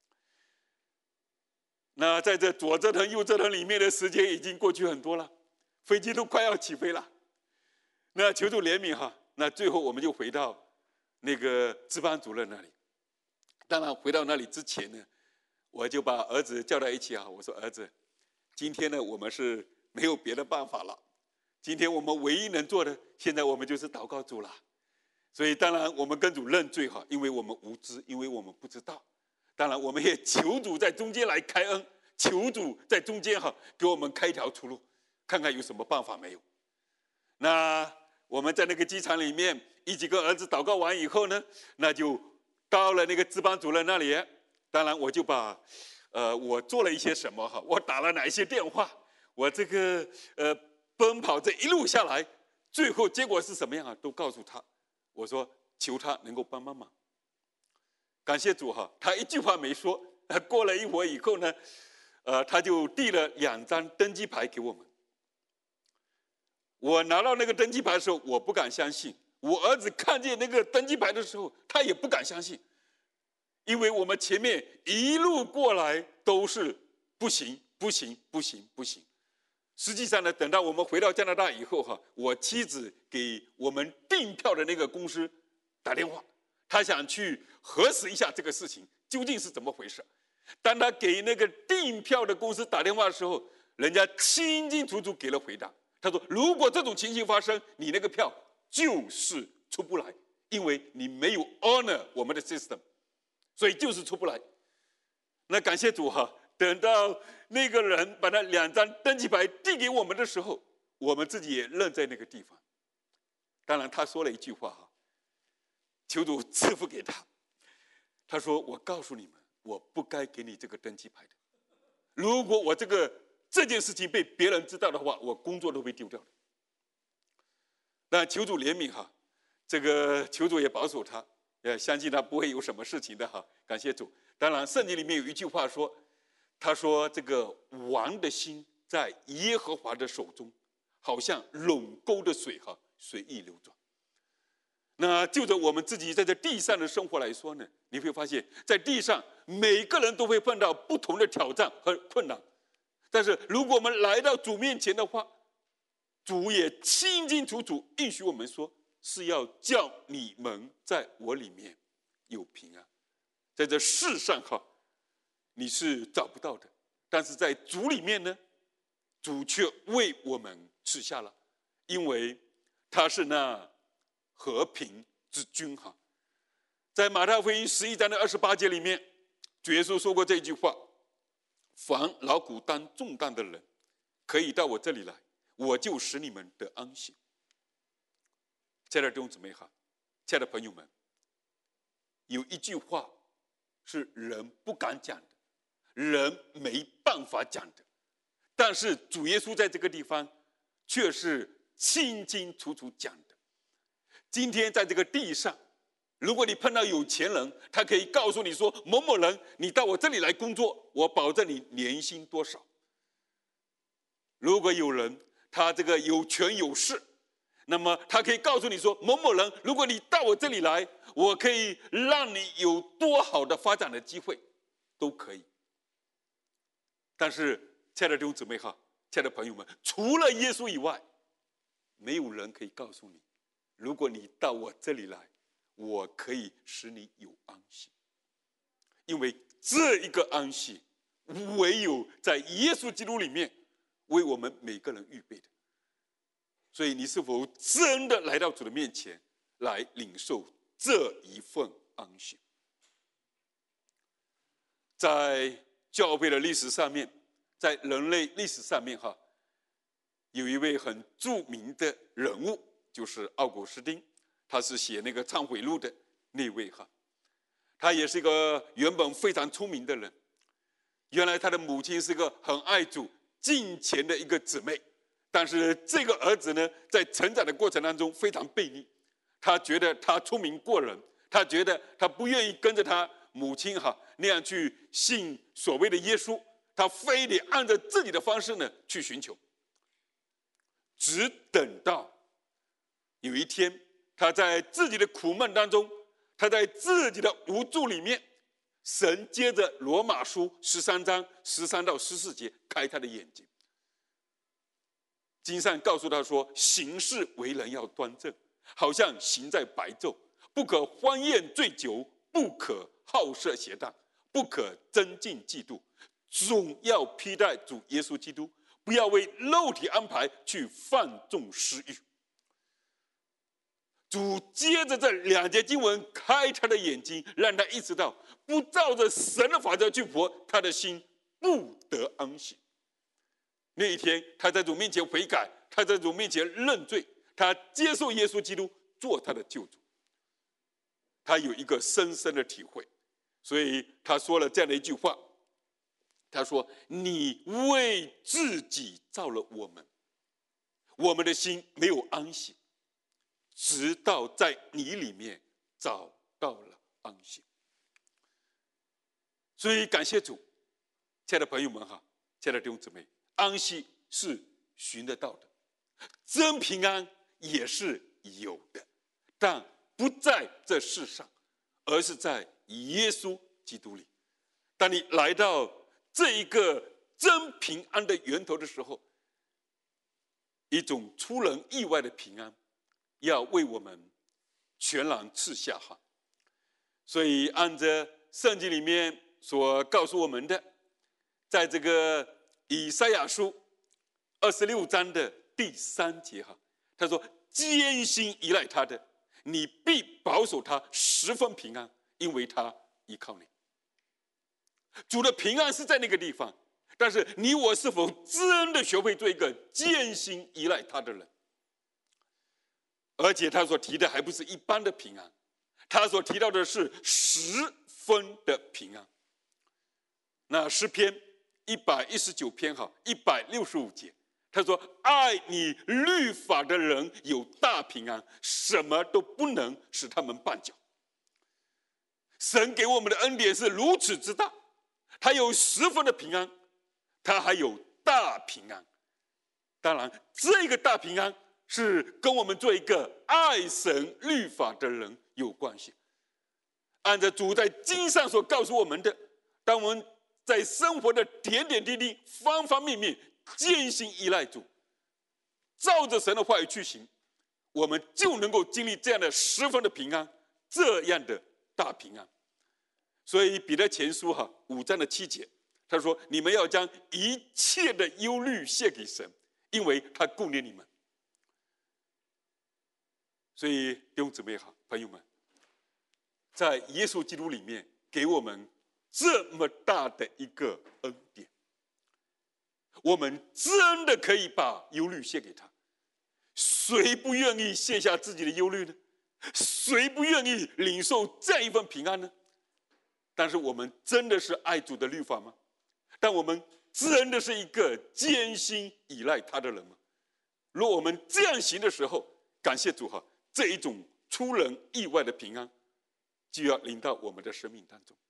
那在这左折腾右折腾里面的时间已经过去很多了，飞机都快要起飞了。那求主怜悯哈，那最后我们就回到那个值班主任那里。当然回到那里之前呢，我就把儿子叫在一起啊，我说儿子，今天呢我们是没有别的办法了，今天我们唯一能做的，现在我们就是祷告主了。所以当然我们跟主认罪哈，因为我们无知，因为我们不知道。当然我们也求主在中间来开恩，求主在中间哈给我们开一条出路，看看有什么办法没有。那我们在那个机场里面一起跟儿子祷告完以后呢，那就到了那个值班主任那里。当然我就把呃我做了一些什么哈，我打了哪一些电话，我这个呃奔跑这一路下来，最后结果是什么样啊，都告诉他。我说求他能够帮帮忙。感谢主哈，他一句话没说。过了一会儿以后呢，呃，他就递了两张登机牌给我们。我拿到那个登机牌的时候，我不敢相信；我儿子看见那个登机牌的时候，他也不敢相信，因为我们前面一路过来都是不行、不行、不行、不行， 实际上呢，等到我们回到加拿大以后哈，我妻子给我们订票的那个公司打电话，她想去核实一下这个事情究竟是怎么回事。当她给那个订票的公司打电话的时候，人家清清楚楚给了回答。他说：“如果这种情形发生，你那个票就是出不来，因为你没有 honor 我们的 system， 所以就是出不来。”那感谢主哈，等到那个人把那两张登记牌递给我们的时候，我们自己也愣在那个地方。当然，他说了一句话哈，求主赐福给他。他说：“我告诉你们，我不该给你这个登记牌的。如果我这个这件事情被别人知道的话，我工作都被丢掉的。”那求主怜悯哈，这个求主也保守他，也相信他不会有什么事情的哈。感谢主。当然，圣经里面有一句话说，他说这个王的心在耶和华的手中，好像垄沟的水哈，随意流转。那就着我们自己在这地上的生活来说呢，你会发现在地上每个人都会碰到不同的挑战和困难，但是如果我们来到主面前的话，主也清清楚楚应许我们说，是要叫你们在我里面有平安。在这世上哈，你是找不到的，但是在主里面呢，主却为我们赐下了，因为他是那和平之君哈。在马太福音十一章的二十八节里面，主耶稣说过这句话：“凡劳苦担重担的人，可以到我这里来，我就使你们得安息。”亲爱的弟兄姊妹哈，亲爱的朋友们，有一句话是人不敢讲的，人没办法讲的，但是主耶稣在这个地方却是清清楚楚讲的。今天在这个地上，如果你碰到有钱人，他可以告诉你说，某某人，你到我这里来工作，我保证你年薪多少。如果有人他这个有权有势，那么他可以告诉你说，某某人，如果你到我这里来，我可以让你有多好的发展的机会，都可以。但是亲爱的弟兄姊妹哈，亲爱的朋友们，除了耶稣以外，没有人可以告诉你，如果你到我这里来，我可以使你有安息。因为这一个安息唯有在耶稣基督里面为我们每个人预备的。所以你是否真的来到主的面前来领受这一份安息？在教会的历史上面，在人类历史上面哈，有一位很著名的人物，就是奥古斯丁，他是写那个忏悔录的那位哈。他也是一个原本非常聪明的人，原来他的母亲是个很爱主敬虔的一个姊妹，但是这个儿子呢，在成长的过程当中非常悖逆，他觉得他聪明过人，他觉得他不愿意跟着他母亲哈那样去信所谓的耶稣，他非得按照自己的方式呢去寻求。只等到有一天，他在自己的苦闷当中，他在自己的无助里面，神接着罗马书十三章十三到十四节开他的眼睛。经上告诉他说，行事为人要端正，好像行在白昼，不可欢宴醉酒，不可好色邪荡，不可争竞嫉妒，总要披戴主耶稣基督，不要为肉体安排去放纵私欲。主接着这两节经文开他的眼睛，让他意识到不照着神的法则去活，他的心不得安息。那一天，他在主面前悔改，他在主面前认罪，他接受耶稣基督做他的救主。他有一个深深的体会，所以他说了这样的一句话，他说：“你为自己造了我们，我们的心没有安息，直到在你里面找到了安息。”所以感谢主，亲爱的朋友们哈，亲爱的弟兄姊妹，安息是寻得到的，真平安也是有的，但不在这世上，而是在耶稣基督里。当你来到这一个真平安的源头的时候， 一种出人意外的平安，要为我们全然赐下哈。所以按着圣经里面所告诉我们的，在这个以赛亚书二十六章的第三节哈，他说：“艰辛依赖他的，你必保守他十分平安，因为他依靠你。”主的平安是在那个地方，但是你我是否真的学会做一个艰辛依赖他的人？而且他所提的还不是一般的平安，他所提到的是十分的平安。那诗篇一百一十九篇哈一百六十五节，他说：“爱你律法的人有大平安，什么都不能使他们绊脚。”神给我们的恩典是如此之大，他有十分的平安，他还有大平安。当然，这个大平安是跟我们做一个爱神律法的人有关系。按照主在经上所告诉我们的，当我们在生活的点点滴滴、方方面面艰辛依赖主，照着神的话语去行，我们就能够经历这样的十分的平安，这样的大平安。所以彼得前书哈五章的七节，他说：“你们要将一切的忧虑卸给神，因为他顾念你们。”所以弟兄姊妹好，朋友们，在耶稣基督里面给我们这么大的一个恩典，我们真的可以把忧虑卸给他。谁不愿意卸下自己的忧虑呢？谁不愿意领受这样一份平安呢？但是我们真的是爱主的律法吗？但我们真的是一个艰辛依赖他的人吗？若我们这样行的时候，感谢主哈，这一种出人意外的平安就要临到我们的生命当中。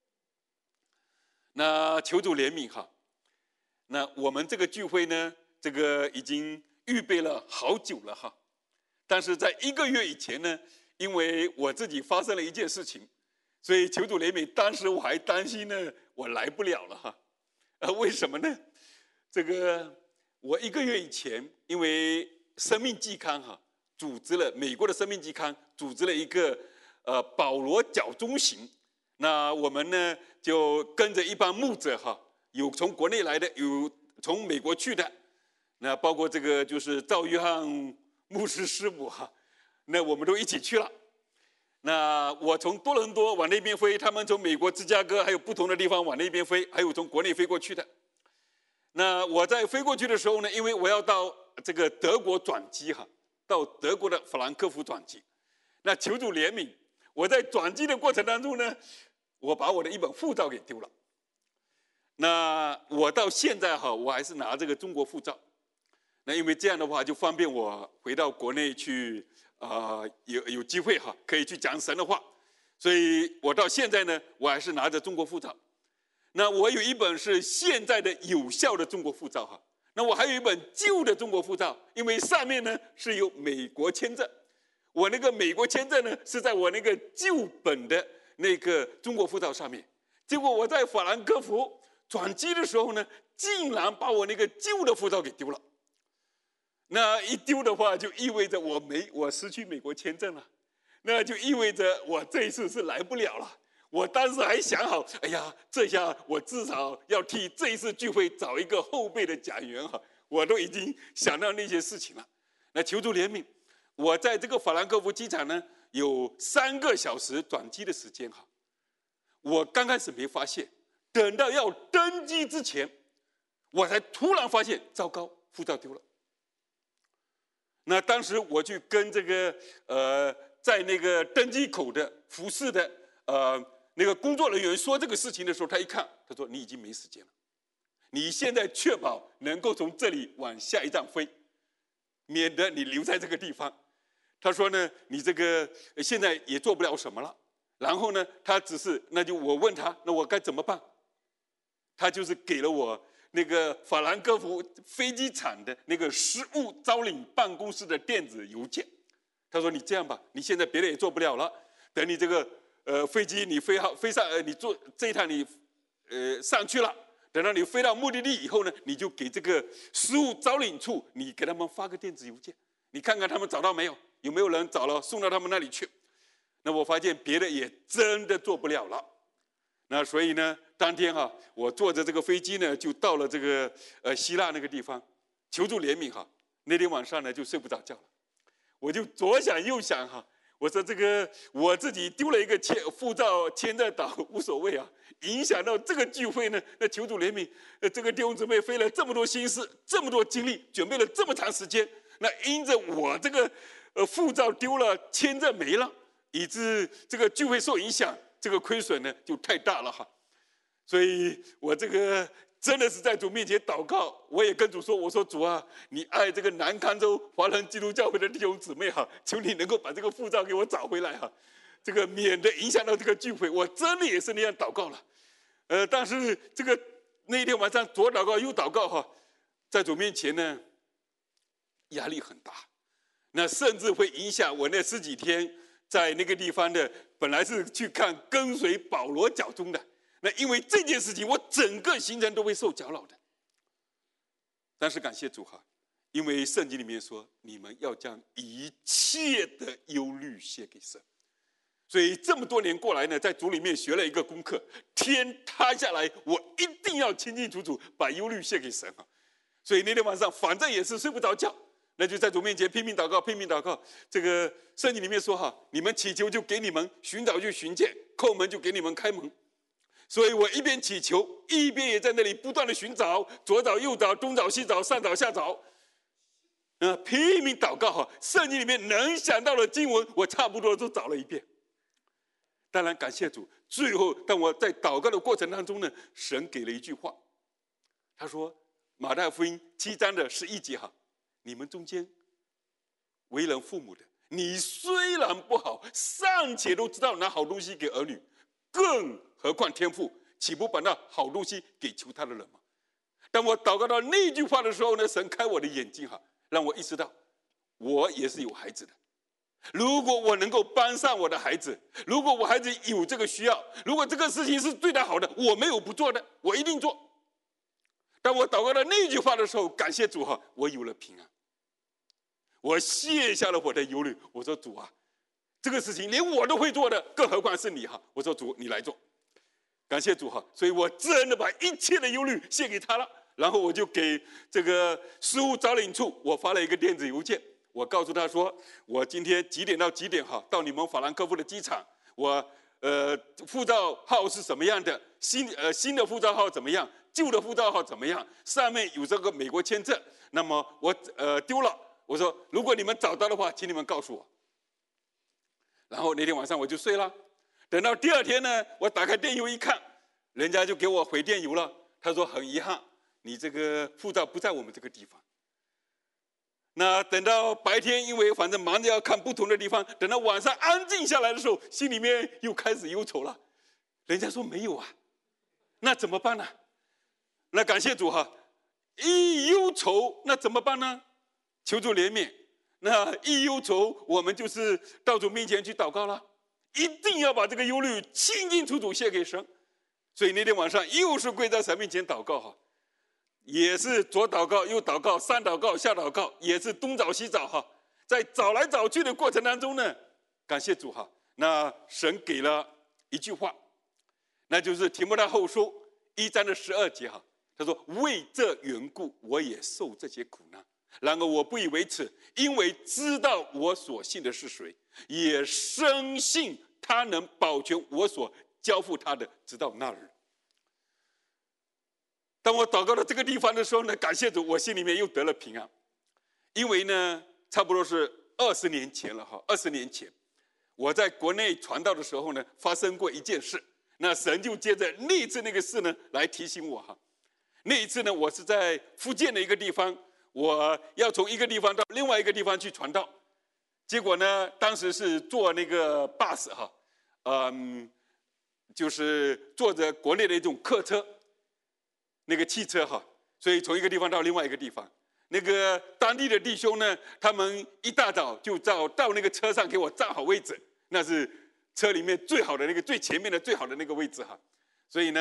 那求主怜悯哈。那我们这个聚会呢，这个已经预备了好久了哈。但是在一个月以前呢，因为我自己发生了一件事情，所以求主怜悯，当时我还担心呢，我来不了了哈。呃，为什么呢？这个我一个月以前，因为生命季刊哈组织了美国的生命季刊组织了一个呃保罗教中行，那我们呢就跟着一帮牧者哈，有从国内来的，有从美国去的，那包括这个就是赵约翰牧师师母哈，那我们都一起去了。那我从多伦多往那边飞，他们从美国芝加哥还有不同的地方往那边飞，还有从国内飞过去的。那我在飞过去的时候呢，因为我要到这个德国转机哈，到德国的法兰克福转机。那求主怜悯，我在转机的过程当中呢，我把我的一本护照给丢了。那我到现在哈，我还是拿这个中国护照。那因为这样的话，就方便我回到国内去。啊、呃，有有机会哈，可以去讲神的话，所以我到现在呢，我还是拿着中国护照。那我有一本是现在的有效的中国护照哈，那我还有一本旧的中国护照，因为上面呢是有美国签证，我那个美国签证呢是在我那个旧本的那个中国护照上面。结果我在法兰克福转机的时候呢，竟然把我那个旧的护照给丢了。那一丢的话，就意味着我没我失去美国签证了，那就意味着我这一次是来不了了。我当时还想好，哎呀，这下我至少要替这一次聚会找一个后备的讲员哈，我都已经想到那些事情了。那求主怜悯，我在这个法兰克福机场呢，有三个小时转机的时间哈。我刚开始没发现，等到要登机之前，我才突然发现，糟糕，护照丢了。那当时我去跟这个呃，在那个登机口的服侍的呃那个工作人员说这个事情的时候，他一看，他说：“你已经没时间了，你现在确保能够从这里往下一站飞，免得你留在这个地方。”他说呢，你这个现在也做不了什么了。然后呢，他只是那就我问他，那我该怎么办？他就是给了我那个法兰克福飞机场的那个失物招领办公室的电子邮件。他说：“你这样吧，你现在别的也做不了了，等你这个呃飞机你飞好飞上呃你坐这一趟你呃上去了， 等到你飞到目的地以后呢，你就给这个失物招领处，你给他们发个电子邮件，你看看他们找到没有，有没有人找了送到他们那里去。那我发现别的也真的做不了了。那所以呢，当天哈、啊，我坐着这个飞机呢，就到了这个呃希腊那个地方，求助怜悯哈。那天晚上呢，就睡不着觉了，我就左想右想哈。我说这个我自己丢了一个签护照签在岛无所谓啊，影响到这个聚会呢，那求主怜悯，呃，这个弟兄姊妹费了这么多心思，这么多精力，准备了这么长时间，那因着我这个呃护照丢了，签证没了，以致这个聚会受影响，这个亏损呢就太大了哈。所以我这个真的是在主面前祷告，我也跟主说，我说主啊，你爱这个南康州华人基督教会的弟兄姊妹哈，求你能够把这个护照给我找回来哈，这个免得影响到这个聚会。我真的也是那样祷告了，呃，但是这个那一天晚上左祷告右祷告哈，在主面前呢，压力很大，那甚至会影响我那十几天在那个地方的，本来是去看跟随保罗脚中的。那因为这件事情，我整个行程都会受搅扰的。但是感谢主哈，因为圣经里面说，你们要将一切的忧虑卸给神。所以这么多年过来呢，在主里面学了一个功课：天塌下来，我一定要清清楚楚把忧虑卸给神哈。所以那天晚上，反正也是睡不着觉，那就在主面前拼命祷告，拼命祷告。这个圣经里面说哈，你们祈求就给你们，寻找就寻见，叩门就给你们开门。所以我一边祈求，一边也在那里不断的寻找，左找右找，东找西找，上找下找，呃，拼命祷告哈。圣经里面能想到的经文，我差不多都找了一遍。当然感谢主，最后当我在祷告的过程当中呢，神给了一句话，他说：马太福音七章的十一节哈，你们中间为人父母的，你虽然不好，尚且都知道拿好东西给儿女，更何况天父岂不把那好东西给求他的人吗？当我祷告到那句话的时候呢，神开我的眼睛哈，让我意识到我也是有孩子的。如果我能够帮上我的孩子，如果我孩子有这个需要，如果这个事情是对他好的，我没有不做的，我一定做。当我祷告到那句话的时候，感谢主哈，我有了平安，我卸下了我的忧虑。我说主啊，这个事情连我都会做的，更何况是你哈。我说主，你来做。感谢主哈，所以我真的把一切的忧虑献给他了。然后我就给这个事务招领处，我发了一个电子邮件，我告诉他说，我今天几点到几点哈，到你们法兰克福的机场，我呃护照号是什么样的，新呃新的护照号怎么样，旧的护照号怎么样，上面有这个美国签证，那么我呃丢了，我说如果你们找到的话，请你们告诉我。然后那天晚上我就睡了。等到第二天呢，我打开电邮一看，人家就给我回电邮了。他说很遗憾，你这个护照不在我们这个地方。那等到白天，因为反正忙着要看不同的地方，等到晚上安静下来的时候，心里面又开始忧愁了。人家说没有啊，那怎么办呢？那感谢主哈，一忧愁那怎么办呢？求主怜悯。那一忧愁，我们就是到主面前去祷告了。一定要把这个忧虑清清楚楚献给神。所以那天晚上又是跪在神面前祷告哈，也是左祷告右祷告，上祷告下祷告，也是东找西找哈。在找来找去的过程当中呢，感谢主哈，那神给了一句话，那就是提摩太后书一章的十二节哈。他说：为这缘故，我也受这些苦难。然而我不以为耻，因为知道我所信的是谁，也深信他能保全我所交付他的，直到那日。当我祷告到这个地方的时候呢，感谢主，我心里面又得了平安。因为呢，差不多是二十年前了哈，二十年前我在国内传道的时候呢，发生过一件事，那神就接着那一次那个事呢来提醒我哈。那一次呢，我是在福建的一个地方，我要从一个地方到另外一个地方去传道，结果呢，当时是坐那个 bus 哈，嗯，就是坐着国内的一种客车，那个汽车哈，所以从一个地方到另外一个地方，那个当地的弟兄呢，他们一大早就到到那个车上给我站好位置，那是车里面最好的那个最前面的最好的那个位置哈，所以呢，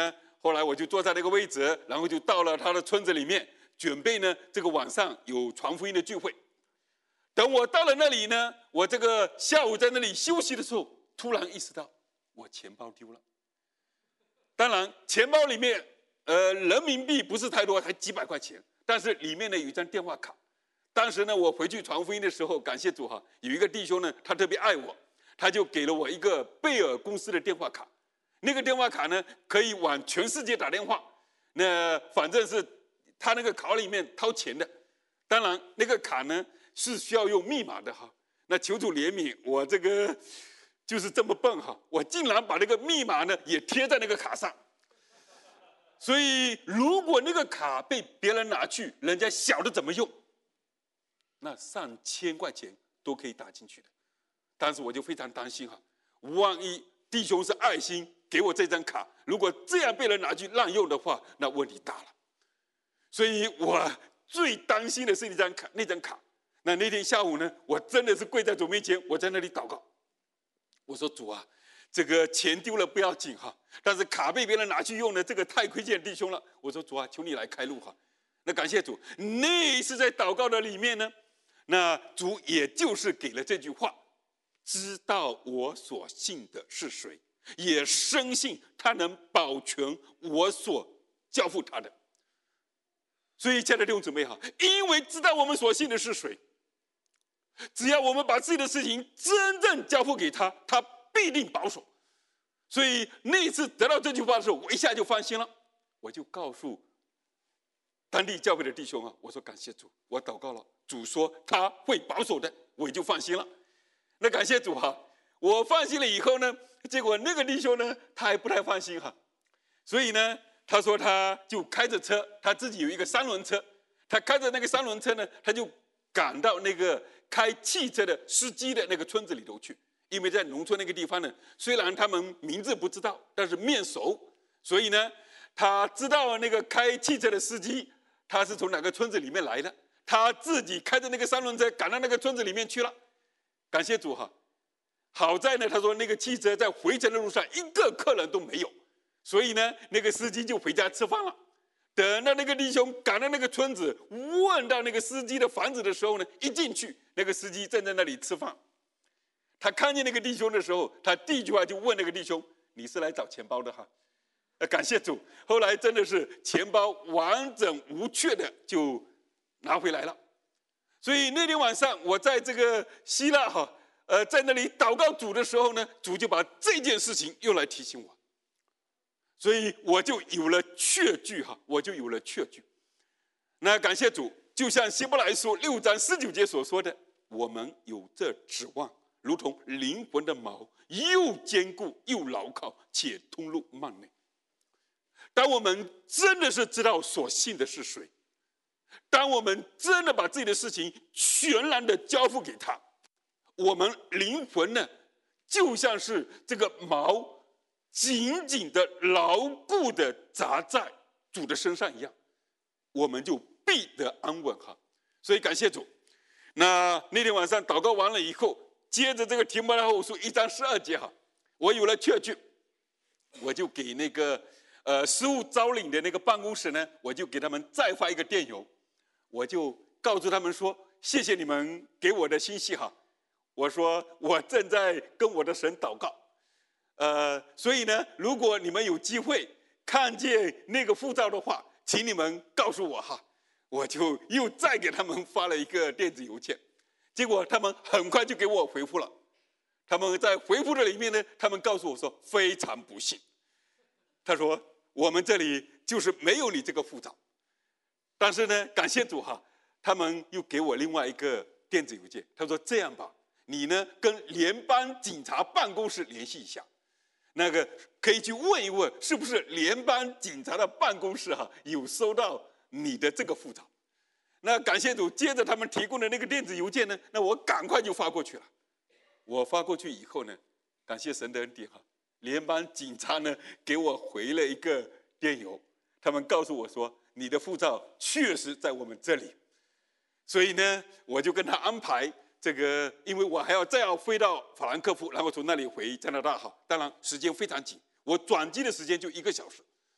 后来我就坐在那个位置，然后就到了他的村子里面，准备呢这个晚上有传福音的聚会。等我到了那里呢，我这个下午在那里休息的时候，突然意识到我钱包丢了。当然钱包里面呃人民币不是太多，才几百块钱，但是里面呢有一张电话卡。当时呢我回去传福音的时候，感谢主哈，有一个弟兄呢他特别爱我，他就给了我一个贝尔公司的电话卡。那个电话卡呢可以往全世界打电话，那反正是他那个卡里面掏钱的。当然那个卡呢是需要用密码的哈，那求主怜悯我这个就是这么笨哈，我竟然把那个密码呢也贴在那个卡上。所以如果那个卡被别人拿去，人家晓得怎么用，那上千块钱都可以打进去的。当时我就非常担心哈，万一弟兄是爱心给我这张卡，如果这样被人拿去滥用的话，那问题大了。所以我最担心的是那张卡，那张卡。那那天下午呢，我真的是跪在主面前，我在那里祷告。我说主啊，这个钱丢了不要紧哈，但是卡被别人拿去用呢，这个太亏欠弟兄了。我说主啊，求你来开路哈。那感谢主，那一次在祷告的里面呢，那主也就是给了这句话：知道我所信的是谁，也深信他能保全我所交付他的。所以亲爱的弟兄姊妹哈，因为知道我们所信的是谁，只要我们把自己的事情真正交付给他，他必定保守。所以那一次得到这句话的时候，我一下就放心了。我就告诉当地教会的弟兄啊，我说感谢主，我祷告了，主说他会保守的，我也就放心了。那感谢主哈，我放心了以后呢，结果那个弟兄呢，他还不太放心哈，所以呢，他说他就开着车，他自己有一个三轮车，他开着那个三轮车呢，他就赶到那个开汽车的司机的那个村子里头去。因为在农村那个地方呢，虽然他们名字不知道，但是面熟，所以呢，他知道那个开汽车的司机他是从哪个村子里面来的，他自己开着那个三轮车赶到那个村子里面去了。感谢主哈，好在呢，他说那个汽车在回程的路上一个客人都没有，所以呢，那个司机就回家吃饭了。等到那个弟兄赶到那个村子，问到那个司机的房子的时候呢，一进去，那个司机正在那里吃饭。他看见那个弟兄的时候，他第一句话就问那个弟兄：“你是来找钱包的哈？”呃，感谢主，后来真的是钱包完整无缺的就拿回来了。所以那天晚上我在这个希腊哈，呃，在那里祷告主的时候呢，主就把这件事情又来提醒我，所以我就有了确据哈，我就有了确据。那感谢主，就像希伯来书六章十九节所说的，我们有这指望。如同灵魂的锚，又坚固又牢靠，且通入幔内。当我们真的是知道所信的是谁，当我们真的把自己的事情全然的交付给他，我们灵魂呢，就像是这个锚紧紧的牢固的扎在主的身上一样，我们就必得安稳哈。所以感谢主。那那天晚上祷告完了以后，接着这个提摩太后书一章十二节哈，我有了确据，我就给那个呃事务招领的那个办公室呢，我就给他们再发一个电邮，我就告诉他们说，谢谢你们给我的信息哈，我说我正在跟我的神祷告，呃，所以呢，如果你们有机会看见那个护照的话，请你们告诉我哈，我就又再给他们发了一个电子邮件。结果他们很快就给我回复了，他们在回复的里面呢，他们告诉我说非常不幸，他说我们这里就是没有你这个护照，但是呢，感谢主哈，他们又给我另外一个电子邮件，他说这样吧，你呢跟联邦警察办公室联系一下，那个可以去问一问，是不是联邦警察的办公室哈有收到你的这个护照。那感谢主，接着他们提供的那个电子邮件呢，那我赶快就发过去了。我发过去以后呢，感谢神的恩典哈，联邦警察呢给我回了一个电邮，他们告诉我说，你的护照确实在我们这里。所以呢，我就跟他安排这个，因为我还要再要飞到法兰克福，然后从那里回加拿大哈，当然时间非常紧，我转机的时间就一个小时。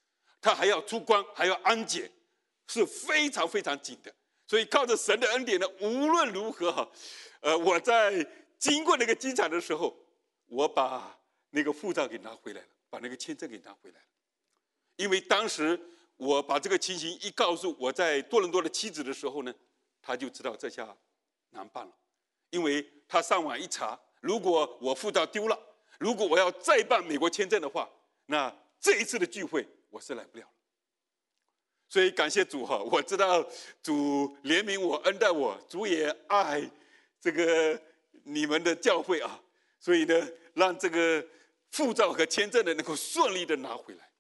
他还要出关，还要安检，是非常非常紧的。所以靠着神的恩典呢，无论如何哈，呃，我在经过那个机场的时候，我把那个护照给拿回来了，把那个签证给拿回来了。因为当时我把这个情形一告诉我在多伦多的妻子的时候呢，他就知道这下难办了。因为他上网一查，如果我护照丢了，如果我要再办美国签证的话，那这一次的聚会我是来不了了。所以感谢主哈，我知道主怜悯我，恩待我，主也爱这个你们的教会啊，所以呢，让这个护照和签证呢能够顺利的拿回来。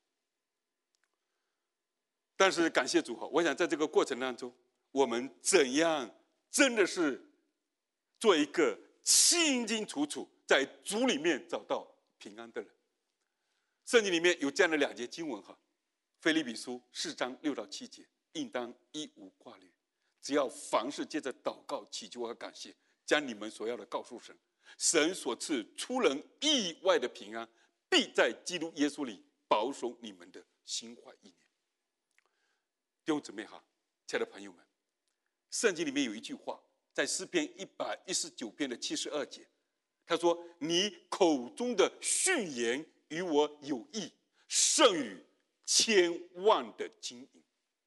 但是感谢主哈，我想在这个过程当中，我们怎样真的是做一个清清楚楚在主里面找到平安的人。圣经里面有这样的两节经文哈，腓立比书四章六到七节，应当一无挂虑，只要凡事借着祷告、祈求和感谢，将你们所要的告诉神，神所赐出人意外的平安，必在基督耶稣里保守你们的心怀意念。弟兄姊妹哈，亲爱的朋友们，圣经里面有一句话，在诗篇一百一十九篇的七十二节，他说：“你口中的训言与我有益，胜于千万的金银。”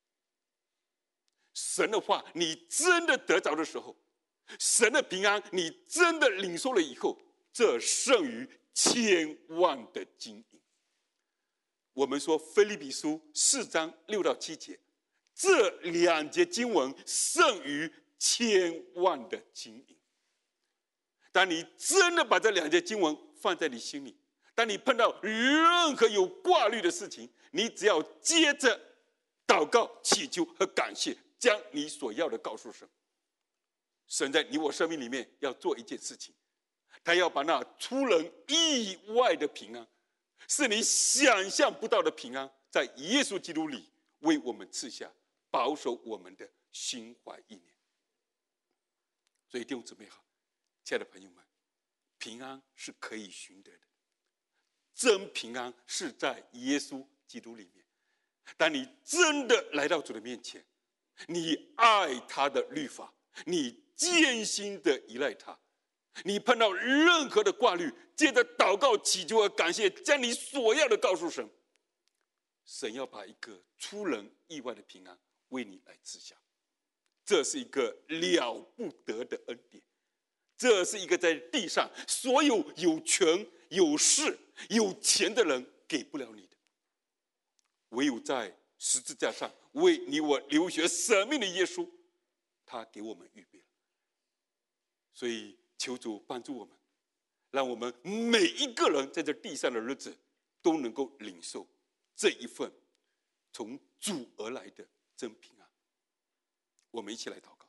神的话，你真的得着的时候，神的平安，你真的领受了以后，这胜于千万的金银。我们说腓立比书四章六到七节，这两节经文胜于千万的金银。当你真的把这两节经文放在你心里，当你碰到任何有挂虑的事情，你只要接着祷告、祈求和感谢，将你所要的告诉神。神在你我生命里面要做一件事情，他要把那出人意外的平安，是你想象不到的平安，在耶稣基督里为我们赐下，保守我们的心怀意念。所以弟兄姊妹好，亲爱的朋友们，平安是可以寻得的，真平安是在耶稣基督里面。当你真的来到主的面前，你爱他的律法，你艰辛的依赖他，你碰到任何的挂虑，借着祷告、祈求和感谢，将你所要的告诉神，神要把一个出人意外的平安为你来赐下。这是一个了不得的恩典，这是一个在地上所有有权有势有钱的人给不了你的，唯有在十字架上为你我流血舍命的耶稣，他给我们预备了。所以求主帮助我们，让我们每一个人在这地上的日子都能够领受这一份从主而来的真平安。我们一起来祷告。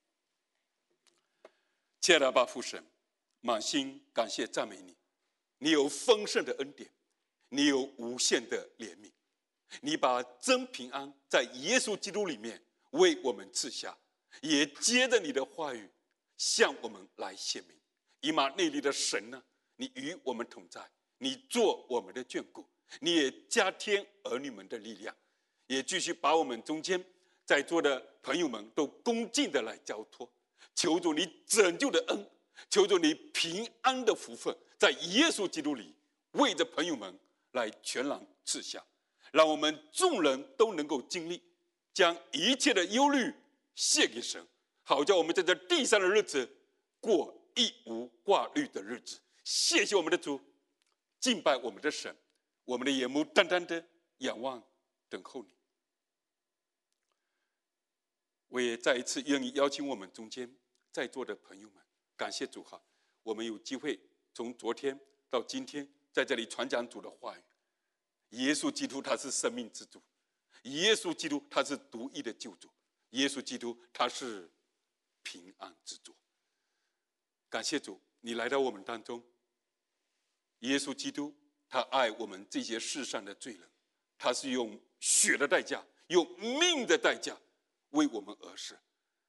亲爱的阿爸父神，满心感谢赞美你，你有丰盛的恩典，你有无限的怜悯，你把真平安在耶稣基督里面为我们赐下，也接着你的话语向我们来显明。以马内利的神呢，你与我们同在，你做我们的眷顾，你也加添儿女们的力量，也继续把我们中间在座的朋友们都恭敬的来交托。求主你拯救的恩，求主你平安的福分，在耶稣基督里为着朋友们来全然赐下，让我们众人都能够经历将一切的忧虑卸给神，好叫我们在这地上的日子过一无挂虑的日子。谢谢我们的主，敬拜我们的神，我们的眼目单单的仰望等候你。我也再一次愿意邀请我们中间在座的朋友们，感谢主哈，我们有机会从昨天到今天在这里传讲主的话语。耶稣基督他是生命之主，耶稣基督他是独一的救主，耶稣基督他是平安之主。感谢主，你来到我们当中。耶稣基督他爱我们这些世上的罪人，他是用血的代价，用命的代价为我们而死，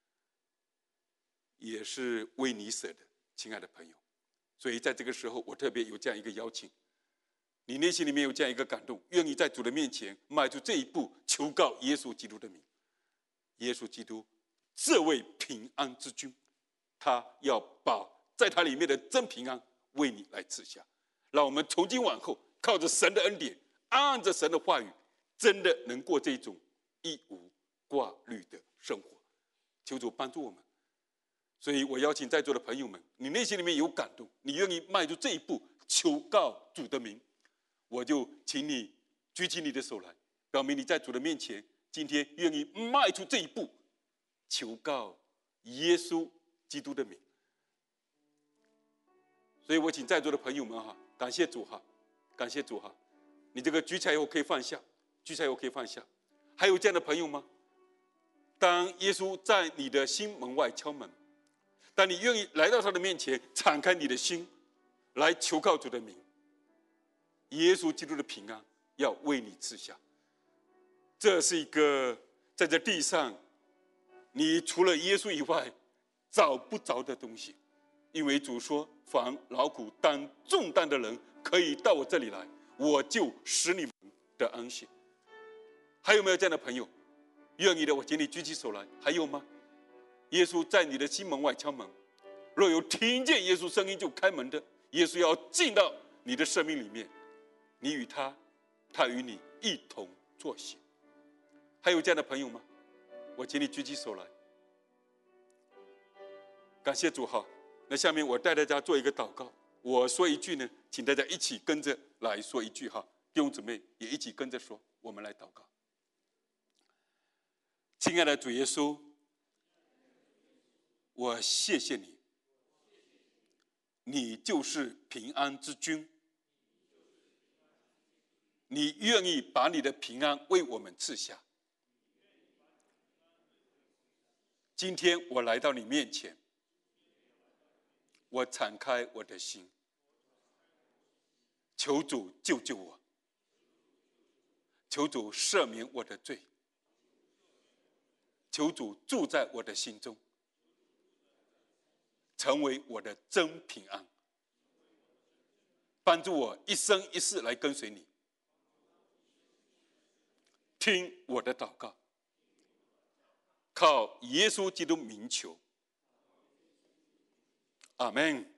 也是为你舍的，亲爱的朋友。所以在这个时候，我特别有这样一个邀请， 你内心里面有这样一个感动，愿意在主的面前迈出这一步，求告耶稣基督的名。耶稣基督这位平安之君，他要把在他里面的真平安为你来赐下。让我们从今往后靠着神的恩典，按着神的话语，真的能过这种一无挂虑的生活。求主帮助我们。所以我邀请在座的朋友们，你内心里面有感动，你愿意迈出这一步，求告主的名，我就请你举起你的手来，表明你在主的面前今天愿意迈出这一步，求告耶稣基督的名。所以我请在座的朋友们哈，感谢主哈，感谢主哈。你这个举起来以后可以放下，举起来以后可以放下。还有这样的朋友吗？当耶稣在你的心门外敲门，当你愿意来到他的面前，敞开你的心，来求告主的名，耶稣基督的平安要为你赐下。这是一个在这地上，你除了耶稣以外找不着的东西。因为主说，凡劳苦担重担的人可以到我这里来，我就使你们得安息。还有没有这样的朋友？愿意的，我请你举起手来。还有吗？耶稣在你的心门外敲门，若有听见耶稣声音就开门的，耶稣要进到你的生命里面，你与他，他与你一同坐席。还有这样的朋友吗？我请你举起手来。感谢主哈。那下面我带大家做一个祷告，我说一句呢，请大家一起跟着来说一句哈，弟兄姊妹也一起跟着说，我们来祷告。亲爱的主耶稣，我谢谢你，你就是平安之君，你愿意把你的平安为我们赐下。今天我来到你面前，我敞开我的心，求主救救我，求主赦免我的罪，求主住在我的心中，成为我的真平安，帮助我一生一世来跟随你。听我的祷告，靠耶稣基督名求，阿们。